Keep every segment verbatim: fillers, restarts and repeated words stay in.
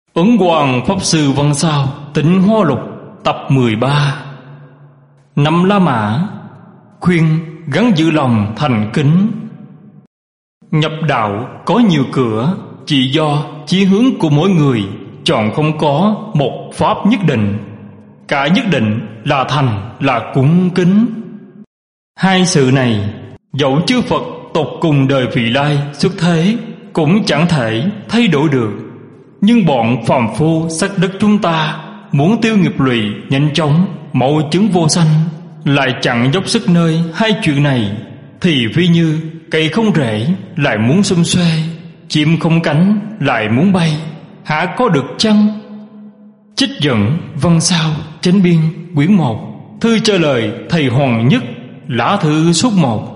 Ấn Quang Pháp Sư Văn Sao Tịnh Hoa Lục tập mười ba. Năm La Mã khuyên gắn giữ lòng thành kính. Nhập đạo có nhiều cửa, chỉ do chí hướng của mỗi người chọn không có một pháp nhất định. Cả nhất định là thành là cung kính. Hai sự này dẫu chư Phật tột cùng đời vị lai xuất thế cũng chẳng thể thay đổi được. Nhưng bọn phàm phu sắc đất chúng ta muốn tiêu nghiệp lụy nhanh chóng mau chứng vô sanh, lại chẳng dốc sức nơi hai chuyện này, thì ví như cây không rễ lại muốn xum xuê, chim không cánh lại muốn bay, hả có được chăng? Trích dẫn Văn Sao Chánh Biên quyển một, thư cho lời thầy Hoàng Nhất, lá thư số một.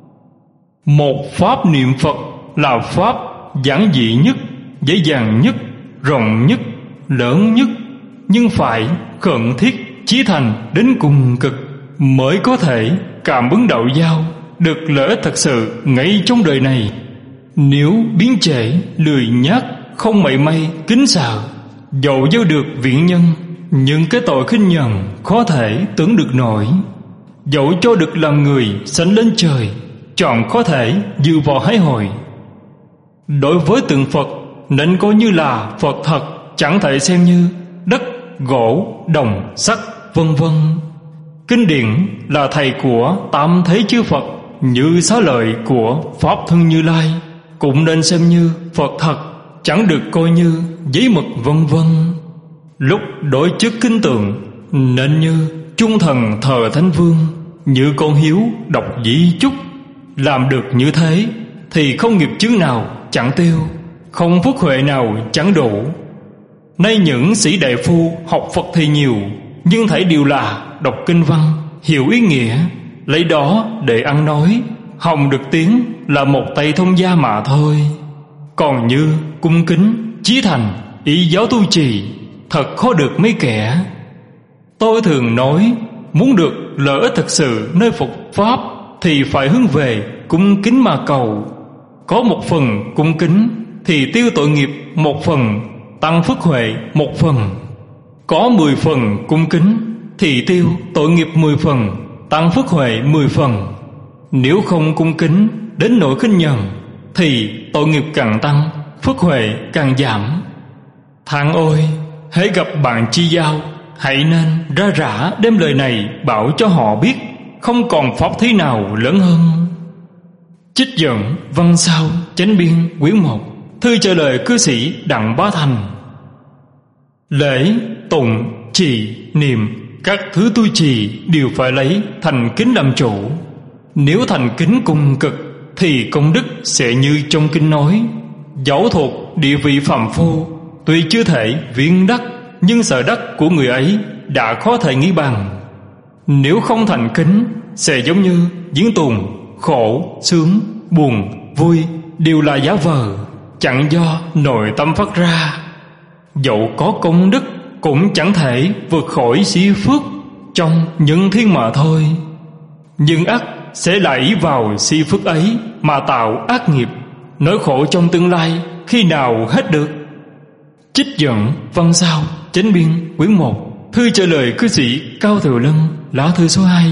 Một pháp niệm Phật là pháp giản dị nhất, dễ dàng nhất, rộng nhất, lớn nhất, nhưng phải khẩn thiết chí thành đến cùng cực mới có thể cảm ứng đạo giao, được lợi ích thật sự ngay trong đời này. Nếu biến trễ, lười nhác, không mảy may kính sợ, dẫu gieo được viện nhân, nhưng cái tội khinh nhờn khó thể tưởng được nổi. Dẫu cho được làm người sánh lên trời, chọn khó thể dự vào hái hồi. Đối với tượng Phật nên coi như là Phật thật, chẳng thể xem như đất, gỗ, đồng, sắt, vân vân. Kinh điển là thầy của tam thế chư Phật, như xá lợi của Pháp Thân Như Lai, cũng nên xem như Phật thật, chẳng được coi như giấy mực vân vân. Lúc đối trước kinh tượng nên như trung thần thờ Thánh Vương, như con hiếu đọc di chúc. Làm được như thế thì không nghiệp chướng nào chẳng tiêu, không phước huệ nào chẳng đủ. Nay những sĩ đại phu học Phật thì nhiều, nhưng thảy đều là đọc kinh văn, hiểu ý nghĩa, lấy đó để ăn nói, hòng được tiếng là một tay thông gia mà thôi. Còn như cung kính, chí thành, ý giáo tu trì, thật khó được mấy kẻ. Tôi thường nói, muốn được lợi ích thực sự nơi Phật Pháp thì phải hướng về cung kính mà cầu. Có một phần cung kính thì tiêu tội nghiệp một phần, tăng phước huệ một phần. Có mười phần cung kính thì tiêu tội nghiệp mười phần, tăng phước huệ mười phần. Nếu không cung kính đến nỗi khinh nhờn thì tội nghiệp càng tăng, phước huệ càng giảm. Thằng ôi, hễ gặp bạn chi giao, hãy nên ra rã đem lời này bảo cho họ biết, không còn pháp thí nào lớn hơn. Trích dẫn Văn Sao Chánh Biên quyển một, thư cho lời cư sĩ Đặng Bá Thành. Lễ, tụng, trì, niệm, các thứ tu trì đều phải lấy thành kính làm chủ. Nếu thành kính cùng cực thì công đức sẽ như trong kinh nói. Dẫu thuộc địa vị phàm phu, tuy chưa thể viên đắc, nhưng sở đắc của người ấy đã khó thể nghĩ bằng. Nếu không thành kính sẽ giống như diễn tuồng, khổ, sướng, buồn, vui đều là giả vờ, chẳng do nội tâm phát ra. Dẫu có công đức cũng chẳng thể vượt khỏi si phước trong nhân thiên mà thôi. Nhưng ắt sẽ lại ý vào si phước ấy mà tạo ác nghiệp, nỗi khổ trong tương lai khi nào hết được. Trích dẫn Văn Sao Chánh Biên quyển một, thư cho lời cư sĩ Cao Thừa Lân, lá thư số hai.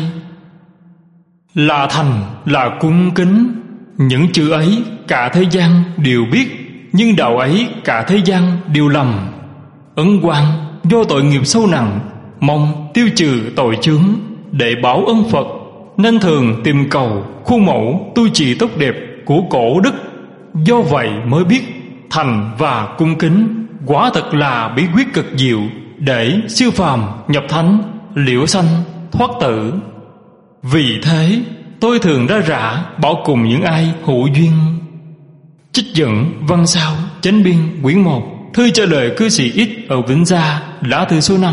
Là thành là cung kính, những chữ ấy cả thế gian đều biết, nhưng đạo ấy cả thế gian đều lầm. Ấn Quang do tội nghiệp sâu nặng, mong tiêu trừ tội chướng để báo ân Phật, nên thường tìm cầu khuôn mẫu tu trì tốt đẹp của cổ đức. Do vậy mới biết thành và cung kính quả thật là bí quyết cực diệu để siêu phàm nhập thánh, liễu sanh thoát tử. Vì thế tôi thường ra rã bảo cùng những ai hữu duyên. Trích dẫn Văn Sao Chánh Biên quyển một, thư cho lời cư sĩ Ít ở Vĩnh Gia, lá thư số năm.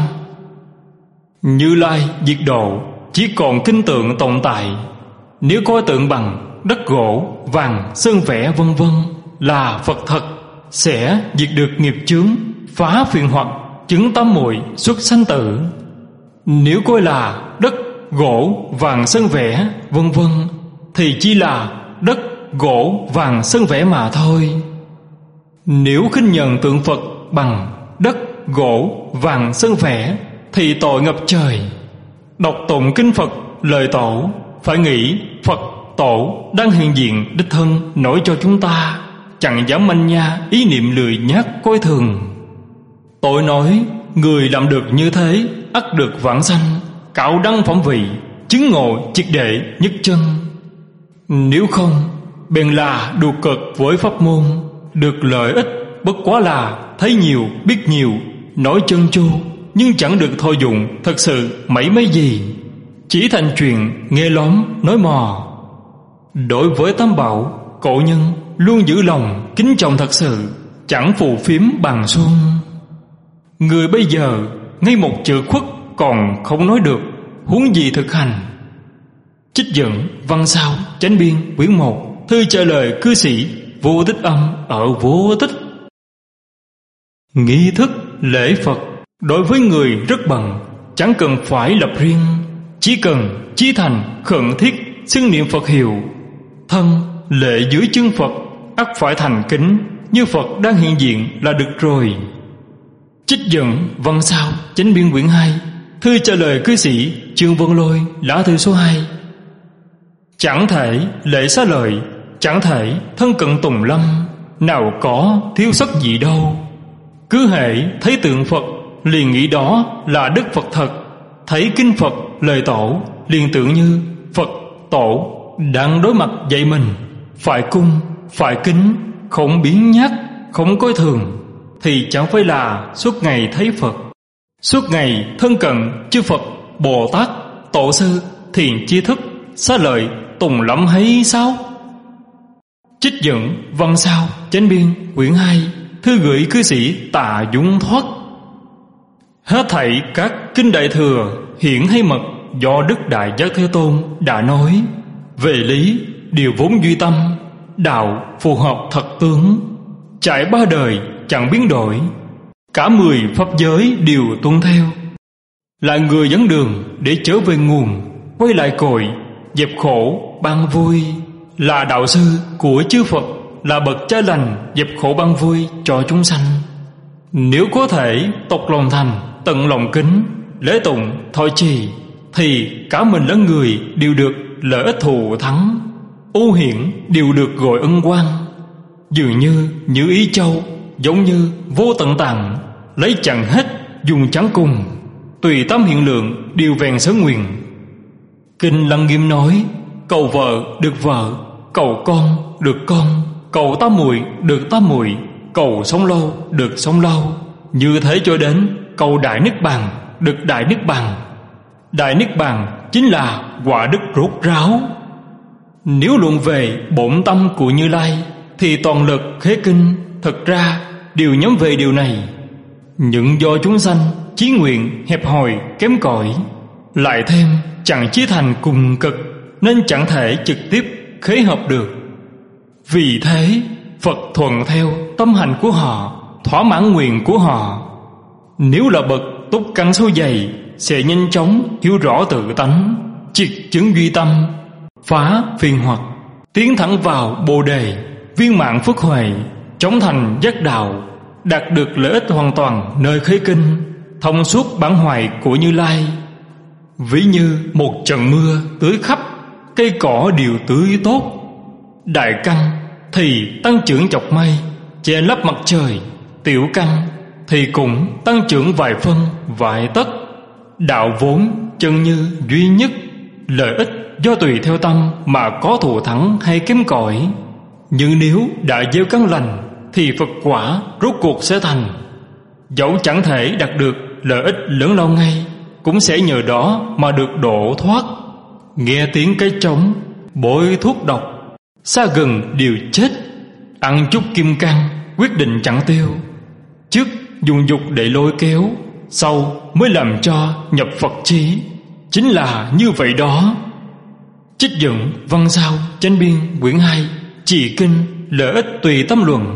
Như Lai diệt độ, chỉ còn kinh tượng tồn tại. Nếu coi tượng bằng đất gỗ, vàng, sơn vẽ vân vân là Phật thật, sẽ diệt được nghiệp chướng, phá phiền hoặc, chứng tám muội, xuất sanh tử. Nếu coi là đất, gỗ, vàng, sơn vẽ vân vân thì chỉ là đất, gỗ, vàng, sơn vẽ mà thôi. Nếu khinh nhờn tượng Phật bằng đất, gỗ, vàng sơn vẽ thì tội ngập trời. Đọc tụng kinh Phật lời tổ, phải nghĩ Phật tổ đang hiện diện đích thân nổi cho chúng ta, chẳng dám manh nha ý niệm lười nhác coi thường. Tôi nói người làm được như thế ắt được vãng sanh, cạo đăng phẩm vị, chứng ngộ triệt để nhất chân. Nếu không, bèn là đùa cợt với pháp môn, được lợi ích bất quá là thấy nhiều biết nhiều, nói chân chu nhưng chẳng được thọ dụng thật sự mảy may gì, chỉ thành chuyện nghe lóm nói mò. Đối với tam bảo, cổ nhân luôn giữ lòng kính trọng thật sự, chẳng phù phiếm bằng xuân. Người bây giờ ngay một chữ khuất còn không nói được, huống gì thực hành. Trích dẫn Văn Sao Chánh Biên quyển một, thư trả lời cư sĩ Vô Tích Âm ở Vô Tích. Nghi thức lễ Phật đối với người rất bận, chẳng cần phải lập riêng, chỉ cần chí thành khẩn thiết xưng niệm Phật hiệu. Thân lễ dưới chân Phật ắt phải thành kính như Phật đang hiện diện là được rồi. Trích dẫn Văn Sao Chánh Biên quyển hai, thư trả lời cư sĩ Trương Vân Lôi lá thư số hai. Chẳng thể lễ xá lợi, chẳng thể thân cận tùng lâm, nào có thiếu sót gì đâu. Cứ hễ thấy tượng Phật liền nghĩ đó là Đức Phật thật, thấy kinh Phật lời tổ liền tưởng như Phật tổ đang đối mặt dạy mình, phải cung phải kính, không biến nhát, không coi thường, thì chẳng phải là suốt ngày thấy Phật, suốt ngày thân cận chư Phật Bồ Tát Tổ sư Thiền Chi Thức xá lợi tùng lâm hay sao? Trích dẫn Văn Sao Chánh Biên quyển hai, thư gửi cư sĩ Tạ Dũng Thoát. Hết thảy các kinh đại thừa hiển hay mật do Đức Đại Giác Thế Tôn đã nói, về lý đều vốn duy tâm, đạo phù hợp thật tướng, trải ba đời chẳng biến đổi, cả mười pháp giới đều tuân theo, là người dẫn đường để trở về nguồn, quay lại cội dẹp khổ ban vui, là đạo sư của chư Phật, là bậc cha lành dẹp khổ ban vui cho chúng sanh. Nếu có thể tột lòng thành, tận lòng kính, lễ tụng thọ trì, thì cả mình lẫn người đều được lợi ích thù thắng, ưu hiển đều được gọi ân quang. Dường như Như Ý Châu giống như vô tận tạng, lấy chẳng hết dùng chẳng cùng, tùy tâm hiện lượng đều vẹn sở nguyện. Kinh Lăng Nghiêm nói, cầu vợ được vợ, cầu con được con, cầu tam muội được tam muội, cầu sống lâu được sống lâu, như thế cho đến cầu đại niết bàn được đại niết bàn. Đại niết bàn chính là quả đức rốt ráo. Nếu luận về bổn tâm của Như Lai thì toàn lực khế kinh thật ra đều nhắm về điều này. Nhưng do chúng sanh chí nguyện hẹp hòi kém cỏi, lại thêm chẳng chí thành cùng cực, nên chẳng thể trực tiếp khế hợp được. Vì thế Phật thuận theo tâm hành của họ, thỏa mãn nguyện của họ. Nếu là bậc túc căn sâu dày, sẽ nhanh chóng hiểu rõ tự tánh, triệt chứng duy tâm, phá phiền hoặc, tiến thẳng vào Bồ đề, viên mãn phước huệ, chống thành giác đạo, đạt được lợi ích hoàn toàn nơi khế kinh, thông suốt bản hoài của Như Lai. Ví như một trận mưa tưới khắp, cây cỏ đều tươi tốt. Đại căn thì tăng trưởng chọc mây, che lấp mặt trời. Tiểu căn thì cũng tăng trưởng vài phân vài tấc. Đạo vốn chân như duy nhất, lợi ích do tùy theo tâm mà có thù thắng hay kém cỏi. Nhưng nếu đã gieo căn lành thì Phật quả rốt cuộc sẽ thành. Dẫu chẳng thể đạt được lợi ích lớn lao ngay, cũng sẽ nhờ đó mà được độ thoát. Nghe tiếng cái trống, bôi thuốc độc, xa gần đều chết. Ăn chút kim cang, quyết định chẳng tiêu. Trước dùng dục để lôi kéo, sau mới làm cho nhập Phật trí. Chính là như vậy đó. Trích dẫn Văn Sao Chánh Biên quyển hai, Chỉ kinh lợi ích tùy tâm luận.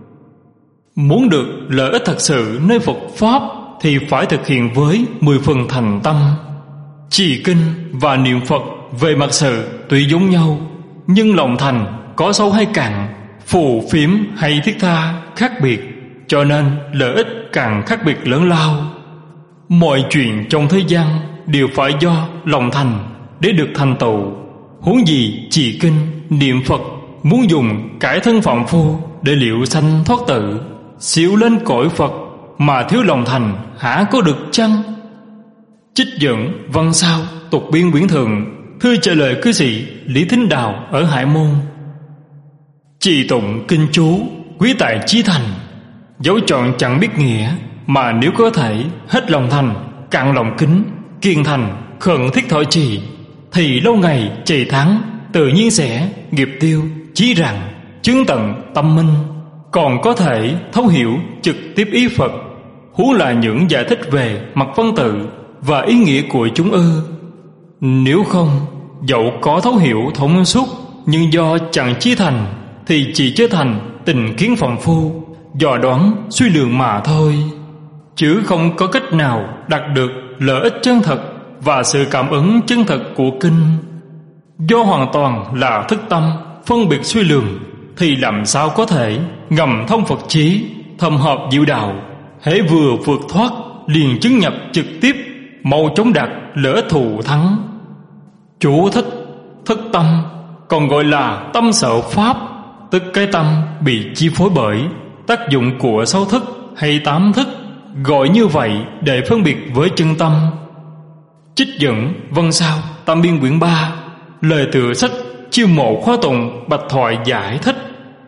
Muốn được lợi ích thật sự nơi Phật Pháp thì phải thực hiện với mười phần thành tâm. Trì kinh và niệm Phật về mặt sự tuy giống nhau, nhưng lòng thành có sâu hay cạn, phù phiếm hay thiết tha khác biệt. cho nên lợi ích càng khác biệt lớn lao. Mọi chuyện trong thế gian đều phải do lòng thành để được thành tựu. Huống gì trì kinh, niệm Phật, muốn dùng cải thân phạm phu để liệu sanh thoát tự, xíu lên cõi Phật mà thiếu lòng thành, hả có được chăng? Trích dẫn văn sao tục biên quyển thường, thư trả lời cư sĩ Lý Thính Đào ở Hải Môn. Trì tụng kinh chú, quý tại chí thành, dẫu chọn chẳng biết nghĩa, mà nếu có thể hết lòng thành, cạn lòng kính, kiên thành, khẩn thiết thọ trì, thì lâu ngày trì tháng tự nhiên sẽ nghiệp tiêu, chí rằng chứng tận tâm minh, còn có thể thấu hiểu trực tiếp ý Phật. Huống là những giải thích về mặt văn tự và ý nghĩa của chúng ư? Nếu không, dẫu có thấu hiểu thông suốt, nhưng do chẳng chí thành, thì chỉ trở thành tình kiến phàm phu, dò đoán suy lường mà thôi, chứ không có cách nào đạt được lợi ích chân thật và sự cảm ứng chân thật của kinh. Do hoàn toàn là thức tâm phân biệt suy lường, thì làm sao có thể ngầm thông Phật chí, thầm hợp diệu đạo, hễ vừa vượt thoát liền chứng nhập trực tiếp, mau chóng đạt lợi ích thù thắng. Chú thích: thức tâm còn gọi là tâm sở pháp, tức cái tâm bị chi phối bởi tác dụng của sáu thức hay tám thức, gọi như vậy để phân biệt với chân tâm. Trích dẫn văn sao tam biên quyển ba, lời tựa sách Chiêu Mộ Khóa Tụng Bạch Thoại giải thích: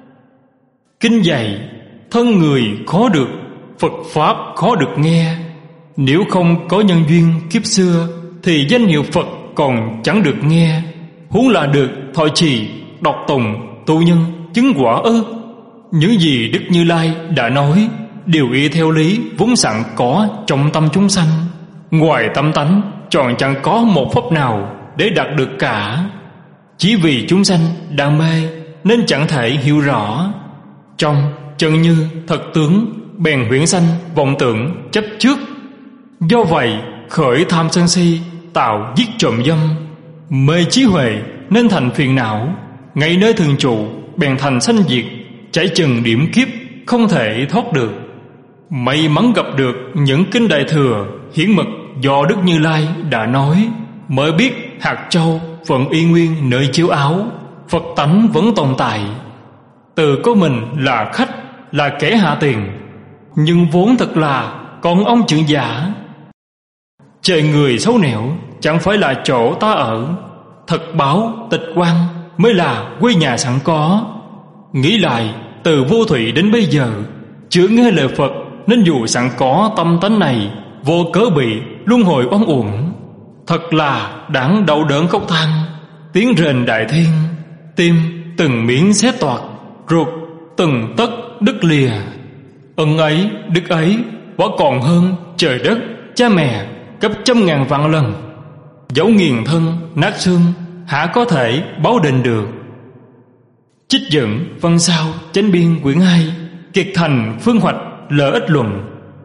kinh dạy thân người khó được, Phật pháp khó được nghe. Nếu không có nhân duyên kiếp xưa, thì danh hiệu Phật còn chẳng được nghe, huống là được thọ trì, đọc tùng, tu nhân, chứng quả ư? Những gì Đức Như Lai đã nói đều y theo lý vốn sẵn có trong tâm chúng sanh. Ngoài tâm tánh tròn chẳng có một pháp nào để đạt được cả. Chỉ vì chúng sanh đang mê nên chẳng thể hiểu rõ. Trong chân như thật tướng bèn huyễn sanh vọng tưởng chấp trước. Do vậy khởi tham sân si, tạo giết trộm dâm, mê trí huệ nên thành phiền não. Ngay nơi thường trụ bèn thành sanh diệt, chảy chừng điểm kiếp không thể thoát được. May mắn gặp được những kinh đại thừa hiển mật do Đức Như Lai đã nói, mới biết hạt châu vẫn y nguyên nơi chiếu áo, Phật tánh vẫn tồn tại. Tự có mình là khách, là kẻ hạ tiền, nhưng vốn thật là con ông trưởng giả. Trời người xấu nẻo chẳng phải là chỗ ta ở, thật báo tịch quan mới là quê nhà sẵn có. Nghĩ lại từ vô thủy đến bây giờ, chưa nghe lời Phật, nên dù sẵn có tâm tánh này, vô cớ bị luân hồi oan uổng. Thật là đáng đau đớn khóc than, tiếng rền đại thiên, tim từng miếng xé toạc, ruột từng tấc đứt lìa. Ân ấy đức ấy vẫn còn hơn trời đất cha mẹ gấp trăm ngàn vạn lần. Dẫu nghiền thân nát xương, hả có thể báo đền được. Trích dẫn văn sao chánh biên quyển hai, kiệt thành phương hoạch lợi ích luận.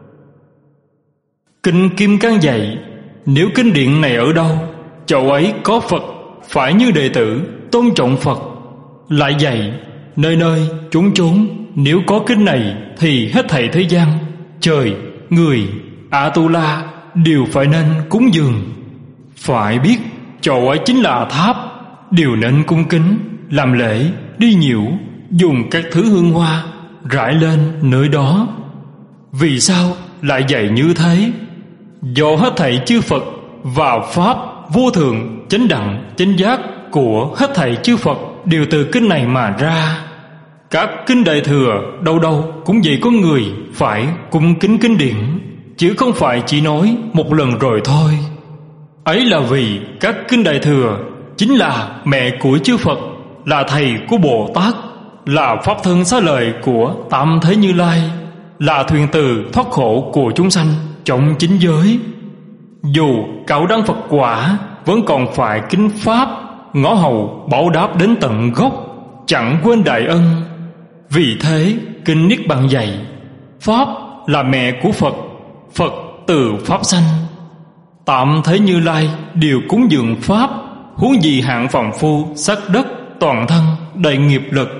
Kinh Kim Cang dạy, nếu kinh điển này ở đâu, chỗ ấy có Phật, phải như đệ tử tôn trọng Phật. Lại dạy, nơi nơi chốn chốn nếu có kinh này, thì hết thảy thế gian, trời, người, A-tu-la đều phải nên cúng dường. Phải biết chỗ ấy chính là tháp, đều nên cung kính, làm lễ, đi nhiễu, dùng các thứ hương hoa rải lên nơi đó. Vì sao lại dạy như thế? Do hết thảy chư Phật và Pháp vô thượng, chánh đẳng, chánh giác của hết thảy chư Phật đều từ kinh này mà ra. Các kinh đại thừa đâu đâu cũng dạy con người phải cung kính kinh điển, chứ không phải chỉ nói một lần rồi thôi. Ấy là vì các kinh đại thừa chính là mẹ của chư Phật, là thầy của Bồ Tát, là pháp thân xá lợi của Tam Thế Như Lai, là thuyền từ thoát khổ của chúng sanh trong chính giới. Dù cạo đăng Phật quả, vẫn còn phải kính Pháp, ngõ hầu báo đáp đến tận gốc, chẳng quên đại ân. Vì thế kinh Niết Bàn dạy, Pháp là mẹ của Phật, Phật từ Pháp sanh. Tam Thế Như Lai đều cúng dường Pháp, huống gì hạng phàm phu sắc đất toàn thân đầy nghiệp lực,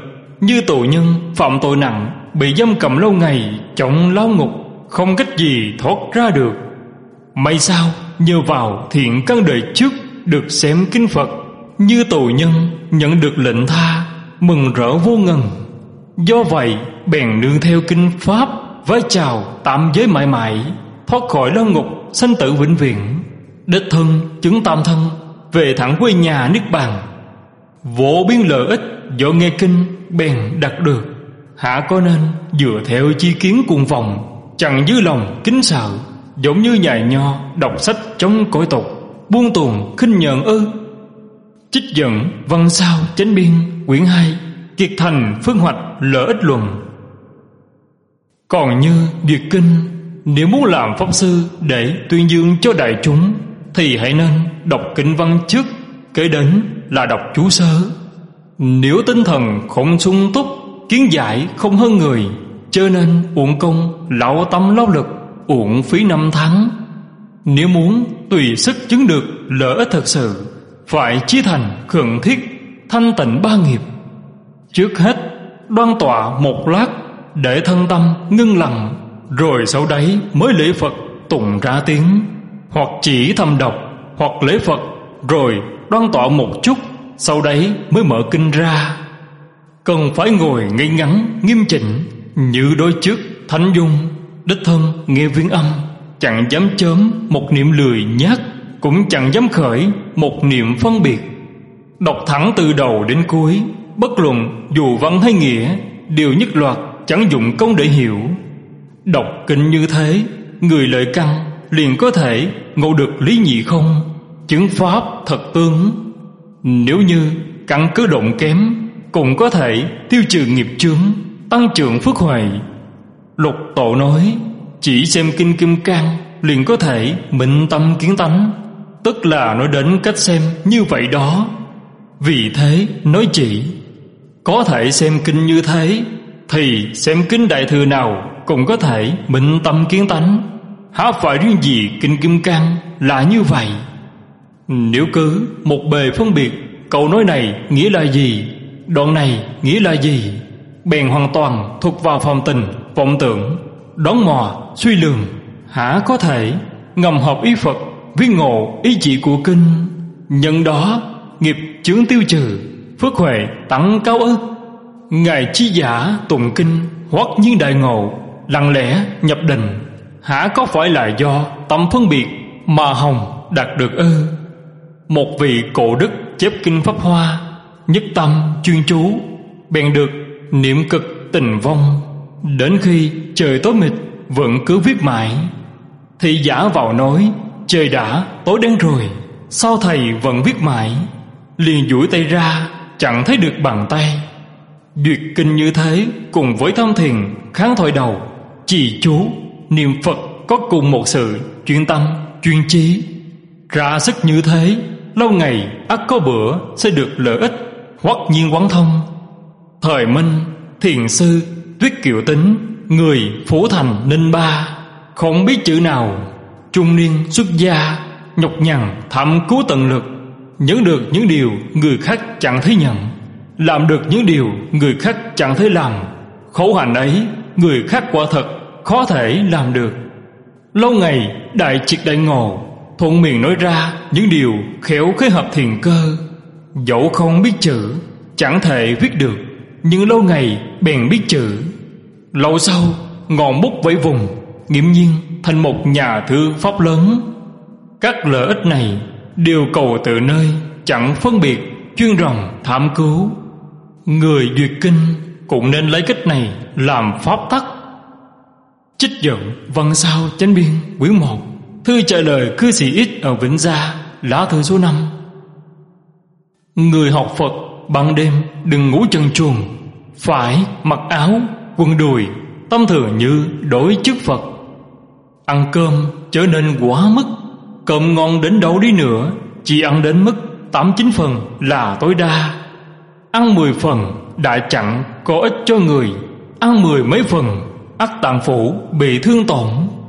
như tù nhân phạm tội nặng, bị giam cầm lâu ngày trong lao ngục, không cách gì thoát ra được. May sao nhờ vào thiện căn đời trước được xem kinh Phật, như tù nhân nhận được lệnh tha, mừng rỡ vô ngần. Do vậy bèn nương theo kinh pháp, vái chào tạm giới mãi mãi, thoát khỏi lao ngục sanh tử vĩnh viễn, đích thân chứng tam thân, về thẳng quê nhà niết bàn. Vô biên lợi ích do nghe kinh bèn đạt được, hả có nên dựa theo chi kiến cuồng vọng, chẳng giữ lòng kính sợ, giống như nhài nho đọc sách trong cõi tục, buông tuồng khinh nhờn ư? Trích dẫn Văn Sao Chánh Biên quyển hai, Kiệt Thành Phương Hoạch Lợi ích luận. Còn như Duyệt Kinh, nếu muốn làm pháp sư để tuyên dương cho đại chúng, thì hãy nên đọc kinh văn trước, kế đến là đọc chú sớ. Nếu tinh thần không sung túc, kiến giải không hơn người, cho nên uổng công lão tâm lao lực, uổng phí năm tháng. Nếu muốn tùy sức chứng được lợi ích thật sự, phải chí thành khẩn thiết, thanh tịnh ba nghiệp. Trước hết đoan tọa một lát, để thân tâm ngưng lặng, rồi sau đấy mới lễ Phật tụng ra tiếng, hoặc chỉ thầm đọc, hoặc lễ Phật rồi đoan tọa một chút, sau đấy mới mở kinh ra. Cần phải ngồi ngay ngắn nghiêm chỉnh, như đối trước thánh dung, đích thân nghe viên âm, chẳng dám chớm một niệm lười nhác, cũng chẳng dám khởi một niệm phân biệt. Đọc thẳng từ đầu đến cuối, bất luận dù văn hay nghĩa, đều nhất loạt, chẳng dụng công để hiểu. Đọc kinh như thế, người lợi căn liền có thể ngộ được lý nhị không, chứng pháp thật tương. Nếu như căn cứ động kém, cũng có thể tiêu trừ nghiệp chướng, tăng trưởng phước huệ. Lục Tổ nói, chỉ xem kinh Kim Cang liền có thể minh tâm kiến tánh, tức là nói đến cách xem như vậy đó. Vì thế nói chỉ có thể xem kinh như thế, thì xem kinh Đại Thừa nào cũng có thể minh tâm kiến tánh, há phải riêng gì kinh Kim Cang là như vậy? Nếu cứ một bề phân biệt câu nói này nghĩa là gì, đoạn này nghĩa là gì, bèn hoàn toàn thuộc vào phòng tình vọng tưởng, đoán mò suy lường, hả có thể ngầm hợp ý Phật, viên ngộ ý chỉ của kinh. Nhân đó nghiệp chướng tiêu trừ, phước huệ tăng cao ư? Ngài chi giả tụng kinh hoắc nhiên đại ngộ, lặng lẽ nhập định, hả có phải là do tâm phân biệt mà hồng đạt được ư? Một vị cổ đức chép kinh Pháp Hoa, nhất tâm chuyên chú, bèn được niệm cực tình vong. Đến khi trời tối mịt vẫn cứ viết mãi. Thì giả vào nói, trời đã tối đen rồi, sao thầy vẫn viết mãi? Liền duỗi tay ra, chẳng thấy được bàn tay. Duyệt kinh như thế, cùng với tham thiền kháng thoại đầu, trì chú niệm Phật có cùng một sự chuyên tâm chuyên trí. Ra sức như thế, lâu ngày ắt có bữa sẽ được lợi ích, hoắc nhiên quán thông. Thời Minh, thiền sư Tuyết Kiệu Tính, người Phủ Thành Ninh Ba, không biết chữ nào, trung niên xuất gia, nhọc nhằn thẩm cứu tận lực, nhớ được những điều người khác chẳng thấy nhận, làm được những điều người khác chẳng thấy làm. Khổ hạnh ấy người khác quả thật khó thể làm được. Lâu ngày đại triệt đại ngộ, thuận miệng nói ra những điều khéo khế hợp thiền cơ. Dẫu không biết chữ, chẳng thể viết được, nhưng lâu ngày bèn biết chữ. Lâu sau ngọn bút vẫy vùng, nghiễm nhiên thành một nhà thư pháp lớn. Các lợi ích này đều cầu từ nơi chẳng phân biệt, chuyên ròng thảm cứu. Người duyệt kinh cũng nên lấy cách này làm pháp tắc. Trích dẫn Văn Sao Chánh Biên quyển một, thư trả lời cư sĩ ít ở Vĩnh Gia, lá thư số năm. Người học Phật ban đêm đừng ngủ trần truồng, phải mặc áo quần đùi, tâm thường như đối trước Phật. Ăn cơm trở nên quá mức, cơm ngon đến đâu đi nữa, chỉ ăn đến mức tám chín phần là tối đa. Ăn mười phần đã chẳng có ích cho người, ăn mười mấy phần ắt tạng phủ bị thương tổn.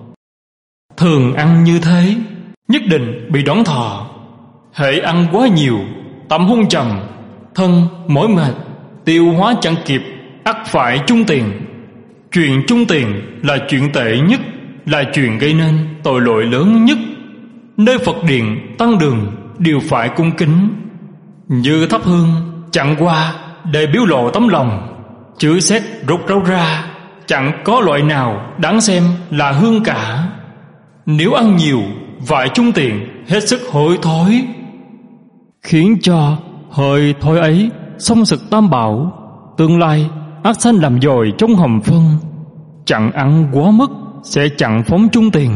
Thường ăn như thế nhất định bị đón thọ. Hễ ăn quá nhiều, tâm hung trầm, thân mỏi mệt, tiêu hóa chẳng kịp, ắt phải chung tiền. Chuyện chung tiền là chuyện tệ nhất, là chuyện gây nên tội lỗi lớn nhất. Nơi Phật điện, tăng đường đều phải cung kính. Như thắp hương chẳng qua để biểu lộ tấm lòng, chữ xét rút ráo ra, chẳng có loại nào đáng xem là hương cả. Nếu ăn nhiều vài chung tiền hết sức hối thối, khiến cho hơi thối ấy xông sực tam bảo, tương lai ác sanh làm dồi trong hầm phân. Chẳng ăn quá mức sẽ chẳng phóng chung tiền.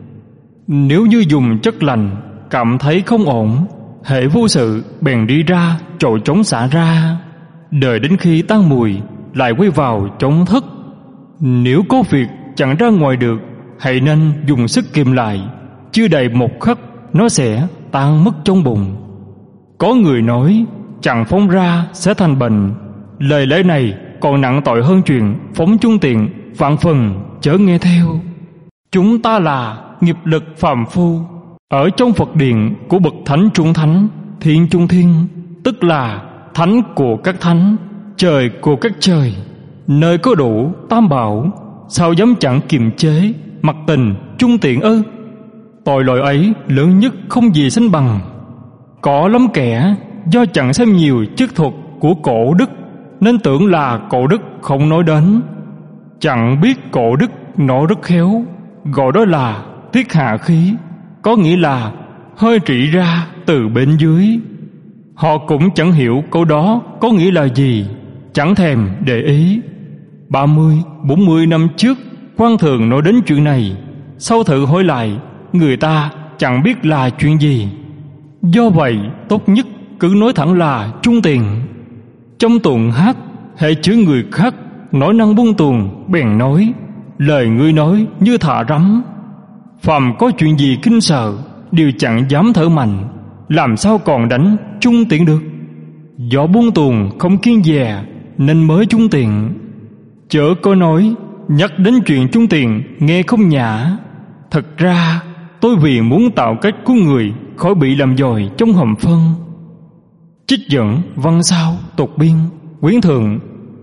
Nếu như dùng chất lành cảm thấy không ổn, hễ vô sự bèn đi ra chỗ trống xả ra, đợi đến khi tan mùi lại quay vào trống thất. Nếu có việc chẳng ra ngoài được, hãy nên dùng sức kìm lại, chưa đầy một khắc nó sẽ tan mất trong bụng. Có người nói chẳng phóng ra sẽ thành bệnh. Lời lẽ này còn nặng tội hơn chuyện phóng chung tiền, vạn phần chớ nghe theo. Chúng ta là nghiệp lực phàm phu, ở trong Phật điện của bậc thánh trung thánh, thiên trung thiên, tức là thánh của các thánh, trời của các trời, nơi có đủ tam bảo, sao dám chẳng kiềm chế mặc tình chung tiện ư? Tội lỗi ấy lớn nhất không gì sánh bằng. Có lắm kẻ do chẳng xem nhiều chức thuật của cổ đức nên tưởng là cổ đức không nói đến, chẳng biết cổ đức nói rất khéo, gọi đó là tiết hạ khí, có nghĩa là hơi rỉ ra từ bên dưới. Họ cũng chẳng hiểu câu đó có nghĩa là gì, chẳng thèm để ý. Ba mươi, bốn mươi năm trước quan thường nói đến chuyện này, sau thử hỏi lại, người ta chẳng biết là chuyện gì. Do vậy tốt nhất cứ nói thẳng là chung tiền. Trong tuồng hát, hễ chứa người khác nói năng buông tuồng bèn nói, lời ngươi nói như thả rắm. Phàm có chuyện gì kinh sợ đều chẳng dám thở mạnh, làm sao còn đánh chung tiền được. Do buông tuồng không kiên dè nên mới chung tiền. Chớ có nói nhắc đến chuyện chung tiền nghe không nhã. Thật ra tôi vì muốn tạo cách của người khỏi bị làm dồi trong hầm phân. Trích dẫn văn sao tục biên quyến thượng.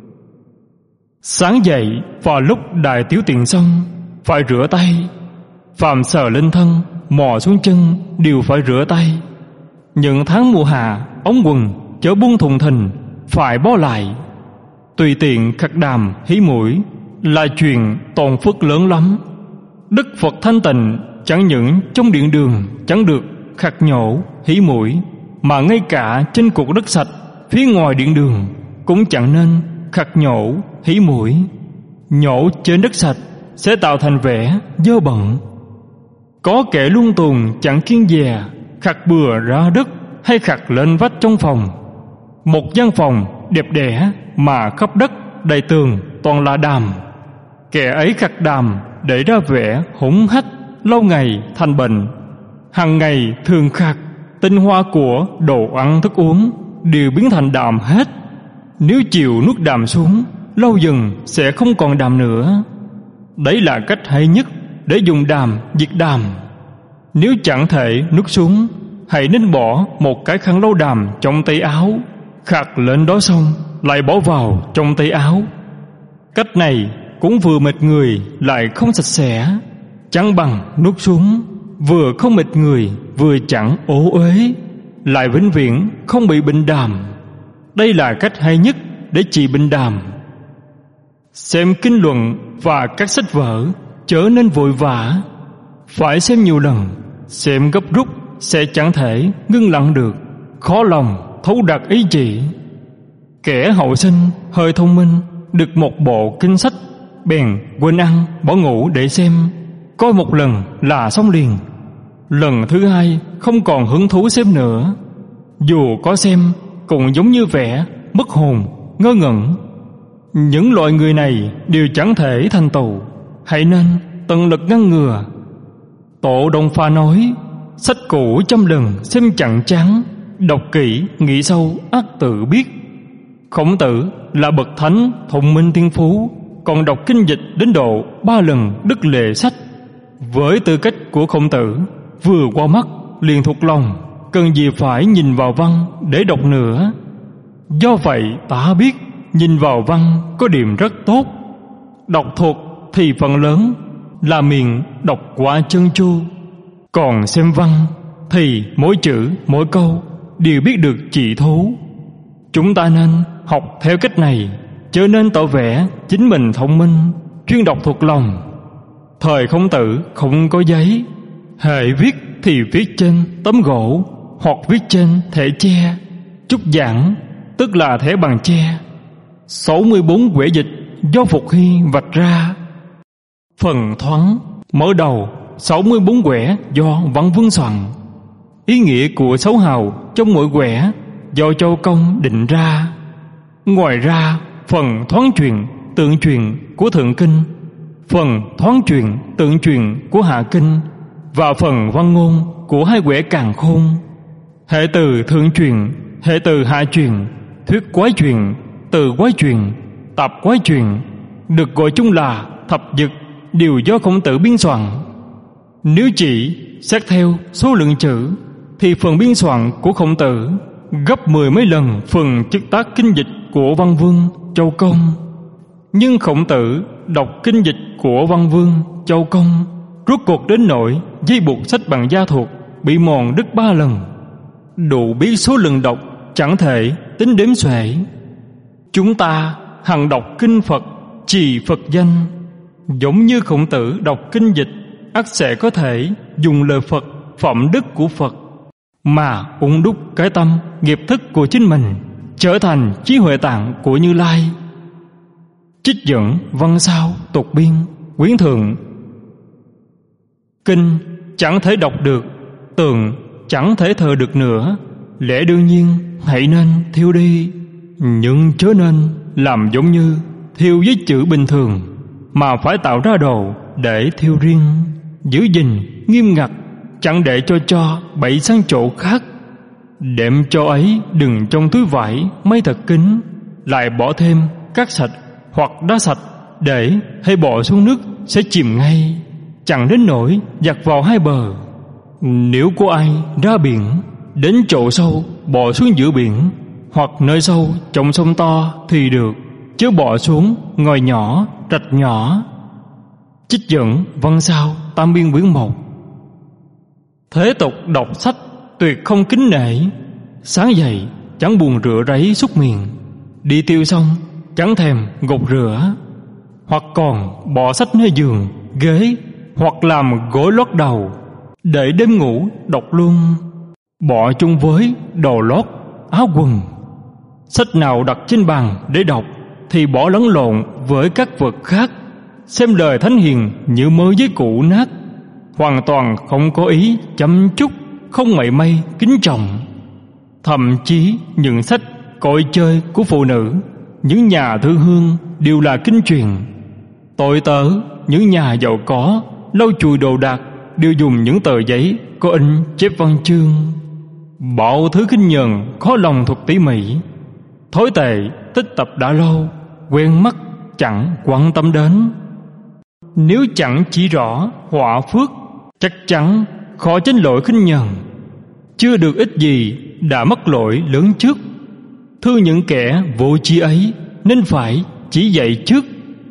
Sáng dậy vào lúc đại tiểu tiện xong phải rửa tay. Phàm sờ lên thân, mò xuống chân đều phải rửa tay. Những tháng mùa hạ, ống quần chớ buông thùng thình phải bó lại. Tùy tiện khạc đàm hí mũi là chuyện tổn phước lớn lắm. Đức Phật thanh tịnh chẳng những trong điện đường chẳng được khạc nhổ hí mũi, mà ngay cả trên cục đất sạch phía ngoài điện đường cũng chẳng nên khạc nhổ hí mũi. Nhổ trên đất sạch sẽ tạo thành vẻ dơ bẩn. Có kẻ luôn tuồng chẳng kiêng dè, khạc bừa ra đất hay khạc lên vách trong phòng. Một gian phòng đẹp đẽ mà khắp đất đầy tường toàn là đàm. Kẻ ấy khạc đàm để ra vẻ hỗn hách, lâu ngày thành bệnh. Hằng ngày thường khạc, tinh hoa của đồ ăn thức uống đều biến thành đàm hết. Nếu chịu nuốt đàm xuống, lâu dần sẽ không còn đàm nữa. Đấy là cách hay nhất để dùng đàm diệt đàm. Nếu chẳng thể nuốt xuống, hãy nên bỏ một cái khăn lau đàm trong tay áo, khạc lên đó xong lại bỏ vào trong tay áo. Cách này cũng vừa mệt người lại không sạch sẽ, chẳng bằng nuốt xuống, vừa không mệt người vừa chẳng ố uế, lại vĩnh viễn không bị bệnh đàm. Đây là cách hay nhất để trị bệnh đàm. Xem kinh luận và các sách vở chớ nên vội vã, phải xem nhiều lần. Xem gấp rút sẽ chẳng thể ngưng lặng được, khó lòng thấu đạt ý chỉ. Kẻ hậu sinh hơi thông minh, được một bộ kinh sách bèn quên ăn bỏ ngủ để xem, coi một lần là xong liền. Lần thứ hai không còn hứng thú xem nữa. Dù có xem cũng giống như vẻ mất hồn ngơ ngẩn. Những loại người này đều chẳng thể thành tựu, hãy nên tận lực ngăn ngừa. Tổ Đông Pha nói, sách cũ trăm lần xem chẳng chán, đọc kỹ nghĩ sâu ắt tự biết. Khổng Tử là bậc thánh thông minh thiên phú, còn đọc kinh dịch đến độ ba lần đứt lệ sách. Với tư cách của Khổng Tử, vừa qua mắt liền thuộc lòng, cần gì phải nhìn vào văn để đọc nữa. Do vậy ta biết nhìn vào văn có điểm rất tốt. Đọc thuộc thì phần lớn là miệng đọc quá chân chu, còn xem văn thì mỗi chữ mỗi câu đều biết được chỉ thú. Chúng ta nên học theo cách này, chớ nên tỏ vẻ chính mình thông minh, chuyên đọc thuộc lòng. Thời Khổng Tử không có giấy, hễ viết thì viết trên tấm gỗ hoặc viết trên thẻ tre. Chúc giảng tức là thẻ bằng tre. sáu mươi bốn quẻ dịch do Phục Hy vạch ra. Phần thoáng mở đầu sáu mươi bốn quẻ do Văn Vương soạn. Ý nghĩa của sáu hào trong mỗi quẻ do Châu Công định ra. Ngoài ra, phần thoáng truyền, tượng truyền của Thượng Kinh, phần thoáng truyền, tượng truyền của Hạ Kinh và phần văn ngôn của hai quẻ Càn Khôn. Hệ từ thượng truyền, hệ từ hạ truyền, thuyết quái truyền, từ quái truyền, tạp quái truyền được gọi chung là thập dực, đều do Khổng Tử biên soạn. Nếu chỉ xét theo số lượng chữ thì phần biên soạn của Khổng Tử gấp mười mấy lần phần chức tác kinh dịch của Văn Vương, Châu Công. Nhưng Khổng Tử đọc kinh dịch của Văn Vương, Châu Công rốt cuộc đến nỗi dây buộc sách bằng da thuộc bị mòn đứt ba lần. Đủ biết số lần đọc chẳng thể tính đếm xuể. Chúng ta hằng đọc kinh Phật, trì Phật danh, giống như Khổng Tử đọc kinh dịch, ắt sẽ có thể dùng lời Phật, phẩm đức của Phật mà ung đúc cái tâm nghiệp thức của chính mình, trở thành trí huệ tạng của Như Lai. Trích dẫn văn sao tục biên quyển thượng. Kinh chẳng thể đọc được, tượng chẳng thể thờ được nữa, lẽ đương nhiên hãy nên thiêu đi, nhưng chớ nên làm giống như thiêu với chữ bình thường, mà phải tạo ra đồ để thiêu riêng, giữ gìn nghiêm ngặt, chẳng để cho cho bậy sang chỗ khác. Đệm cho ấy đừng trong túi vải may thật kín, lại bỏ thêm cát sạch hoặc đá sạch, để hay bỏ xuống nước sẽ chìm ngay, chẳng đến nỗi giặt vào hai bờ. Nếu có ai ra biển, đến chỗ sâu bỏ xuống giữa biển, hoặc nơi sâu trong sông to thì được, chứ bỏ xuống ngòi nhỏ, rạch nhỏ. Trích dẫn văn sao tam biên quyển một. Thế tục đọc sách tuyệt không kính nể, sáng dậy chẳng buồn rửa ráy súc miệng, đi tiêu xong chẳng thèm gột rửa, hoặc còn bỏ sách nơi giường, ghế, hoặc làm gối lót đầu, để đêm ngủ đọc luôn, bỏ chung với đồ lót, áo quần. Sách nào đặt trên bàn để đọc thì bỏ lẫn lộn với các vật khác, xem lời thánh hiền như mơ với cũ nát, hoàn toàn không có ý chăm chút, không mảy may kính trọng. Thậm chí những sách cội chơi của phụ nữ, những nhà thư hương đều là kinh truyền. Tội tớ những nhà giàu có lau chùi đồ đạc đều dùng những tờ giấy có in chép văn chương. Bao thứ khinh nhờn khó lòng thuộc tỉ mỉ, thói tệ tích tập đã lâu, quen mắt chẳng quan tâm đến. Nếu chẳng chỉ rõ họa phước, chắc chắn khó tránh lỗi khinh nhờn. Chưa được ít gì đã mắc lỗi lớn trước. Thưa những kẻ vô tri ấy nên phải chỉ dạy trước.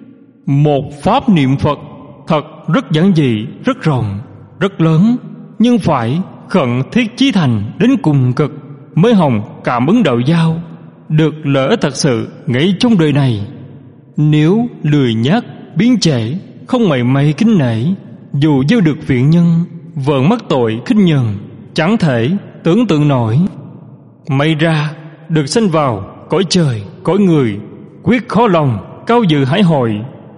Một pháp niệm Phật thật rất giản dị, rất rộng, rất lớn, nhưng phải khẩn thiết chí thành đến cùng cực mới hồng cảm ứng đạo giao, được lợi ích thật sự ngay trong đời này. Nếu lười nhác, biến trễ, không mảy may kính nể, dù gieo được viện nhân, vợn mắc tội khinh nhờn, chẳng thể tưởng tượng nổi. May ra được sanh vào cõi trời, cõi người, quyết khó lòng cao dự hải hội.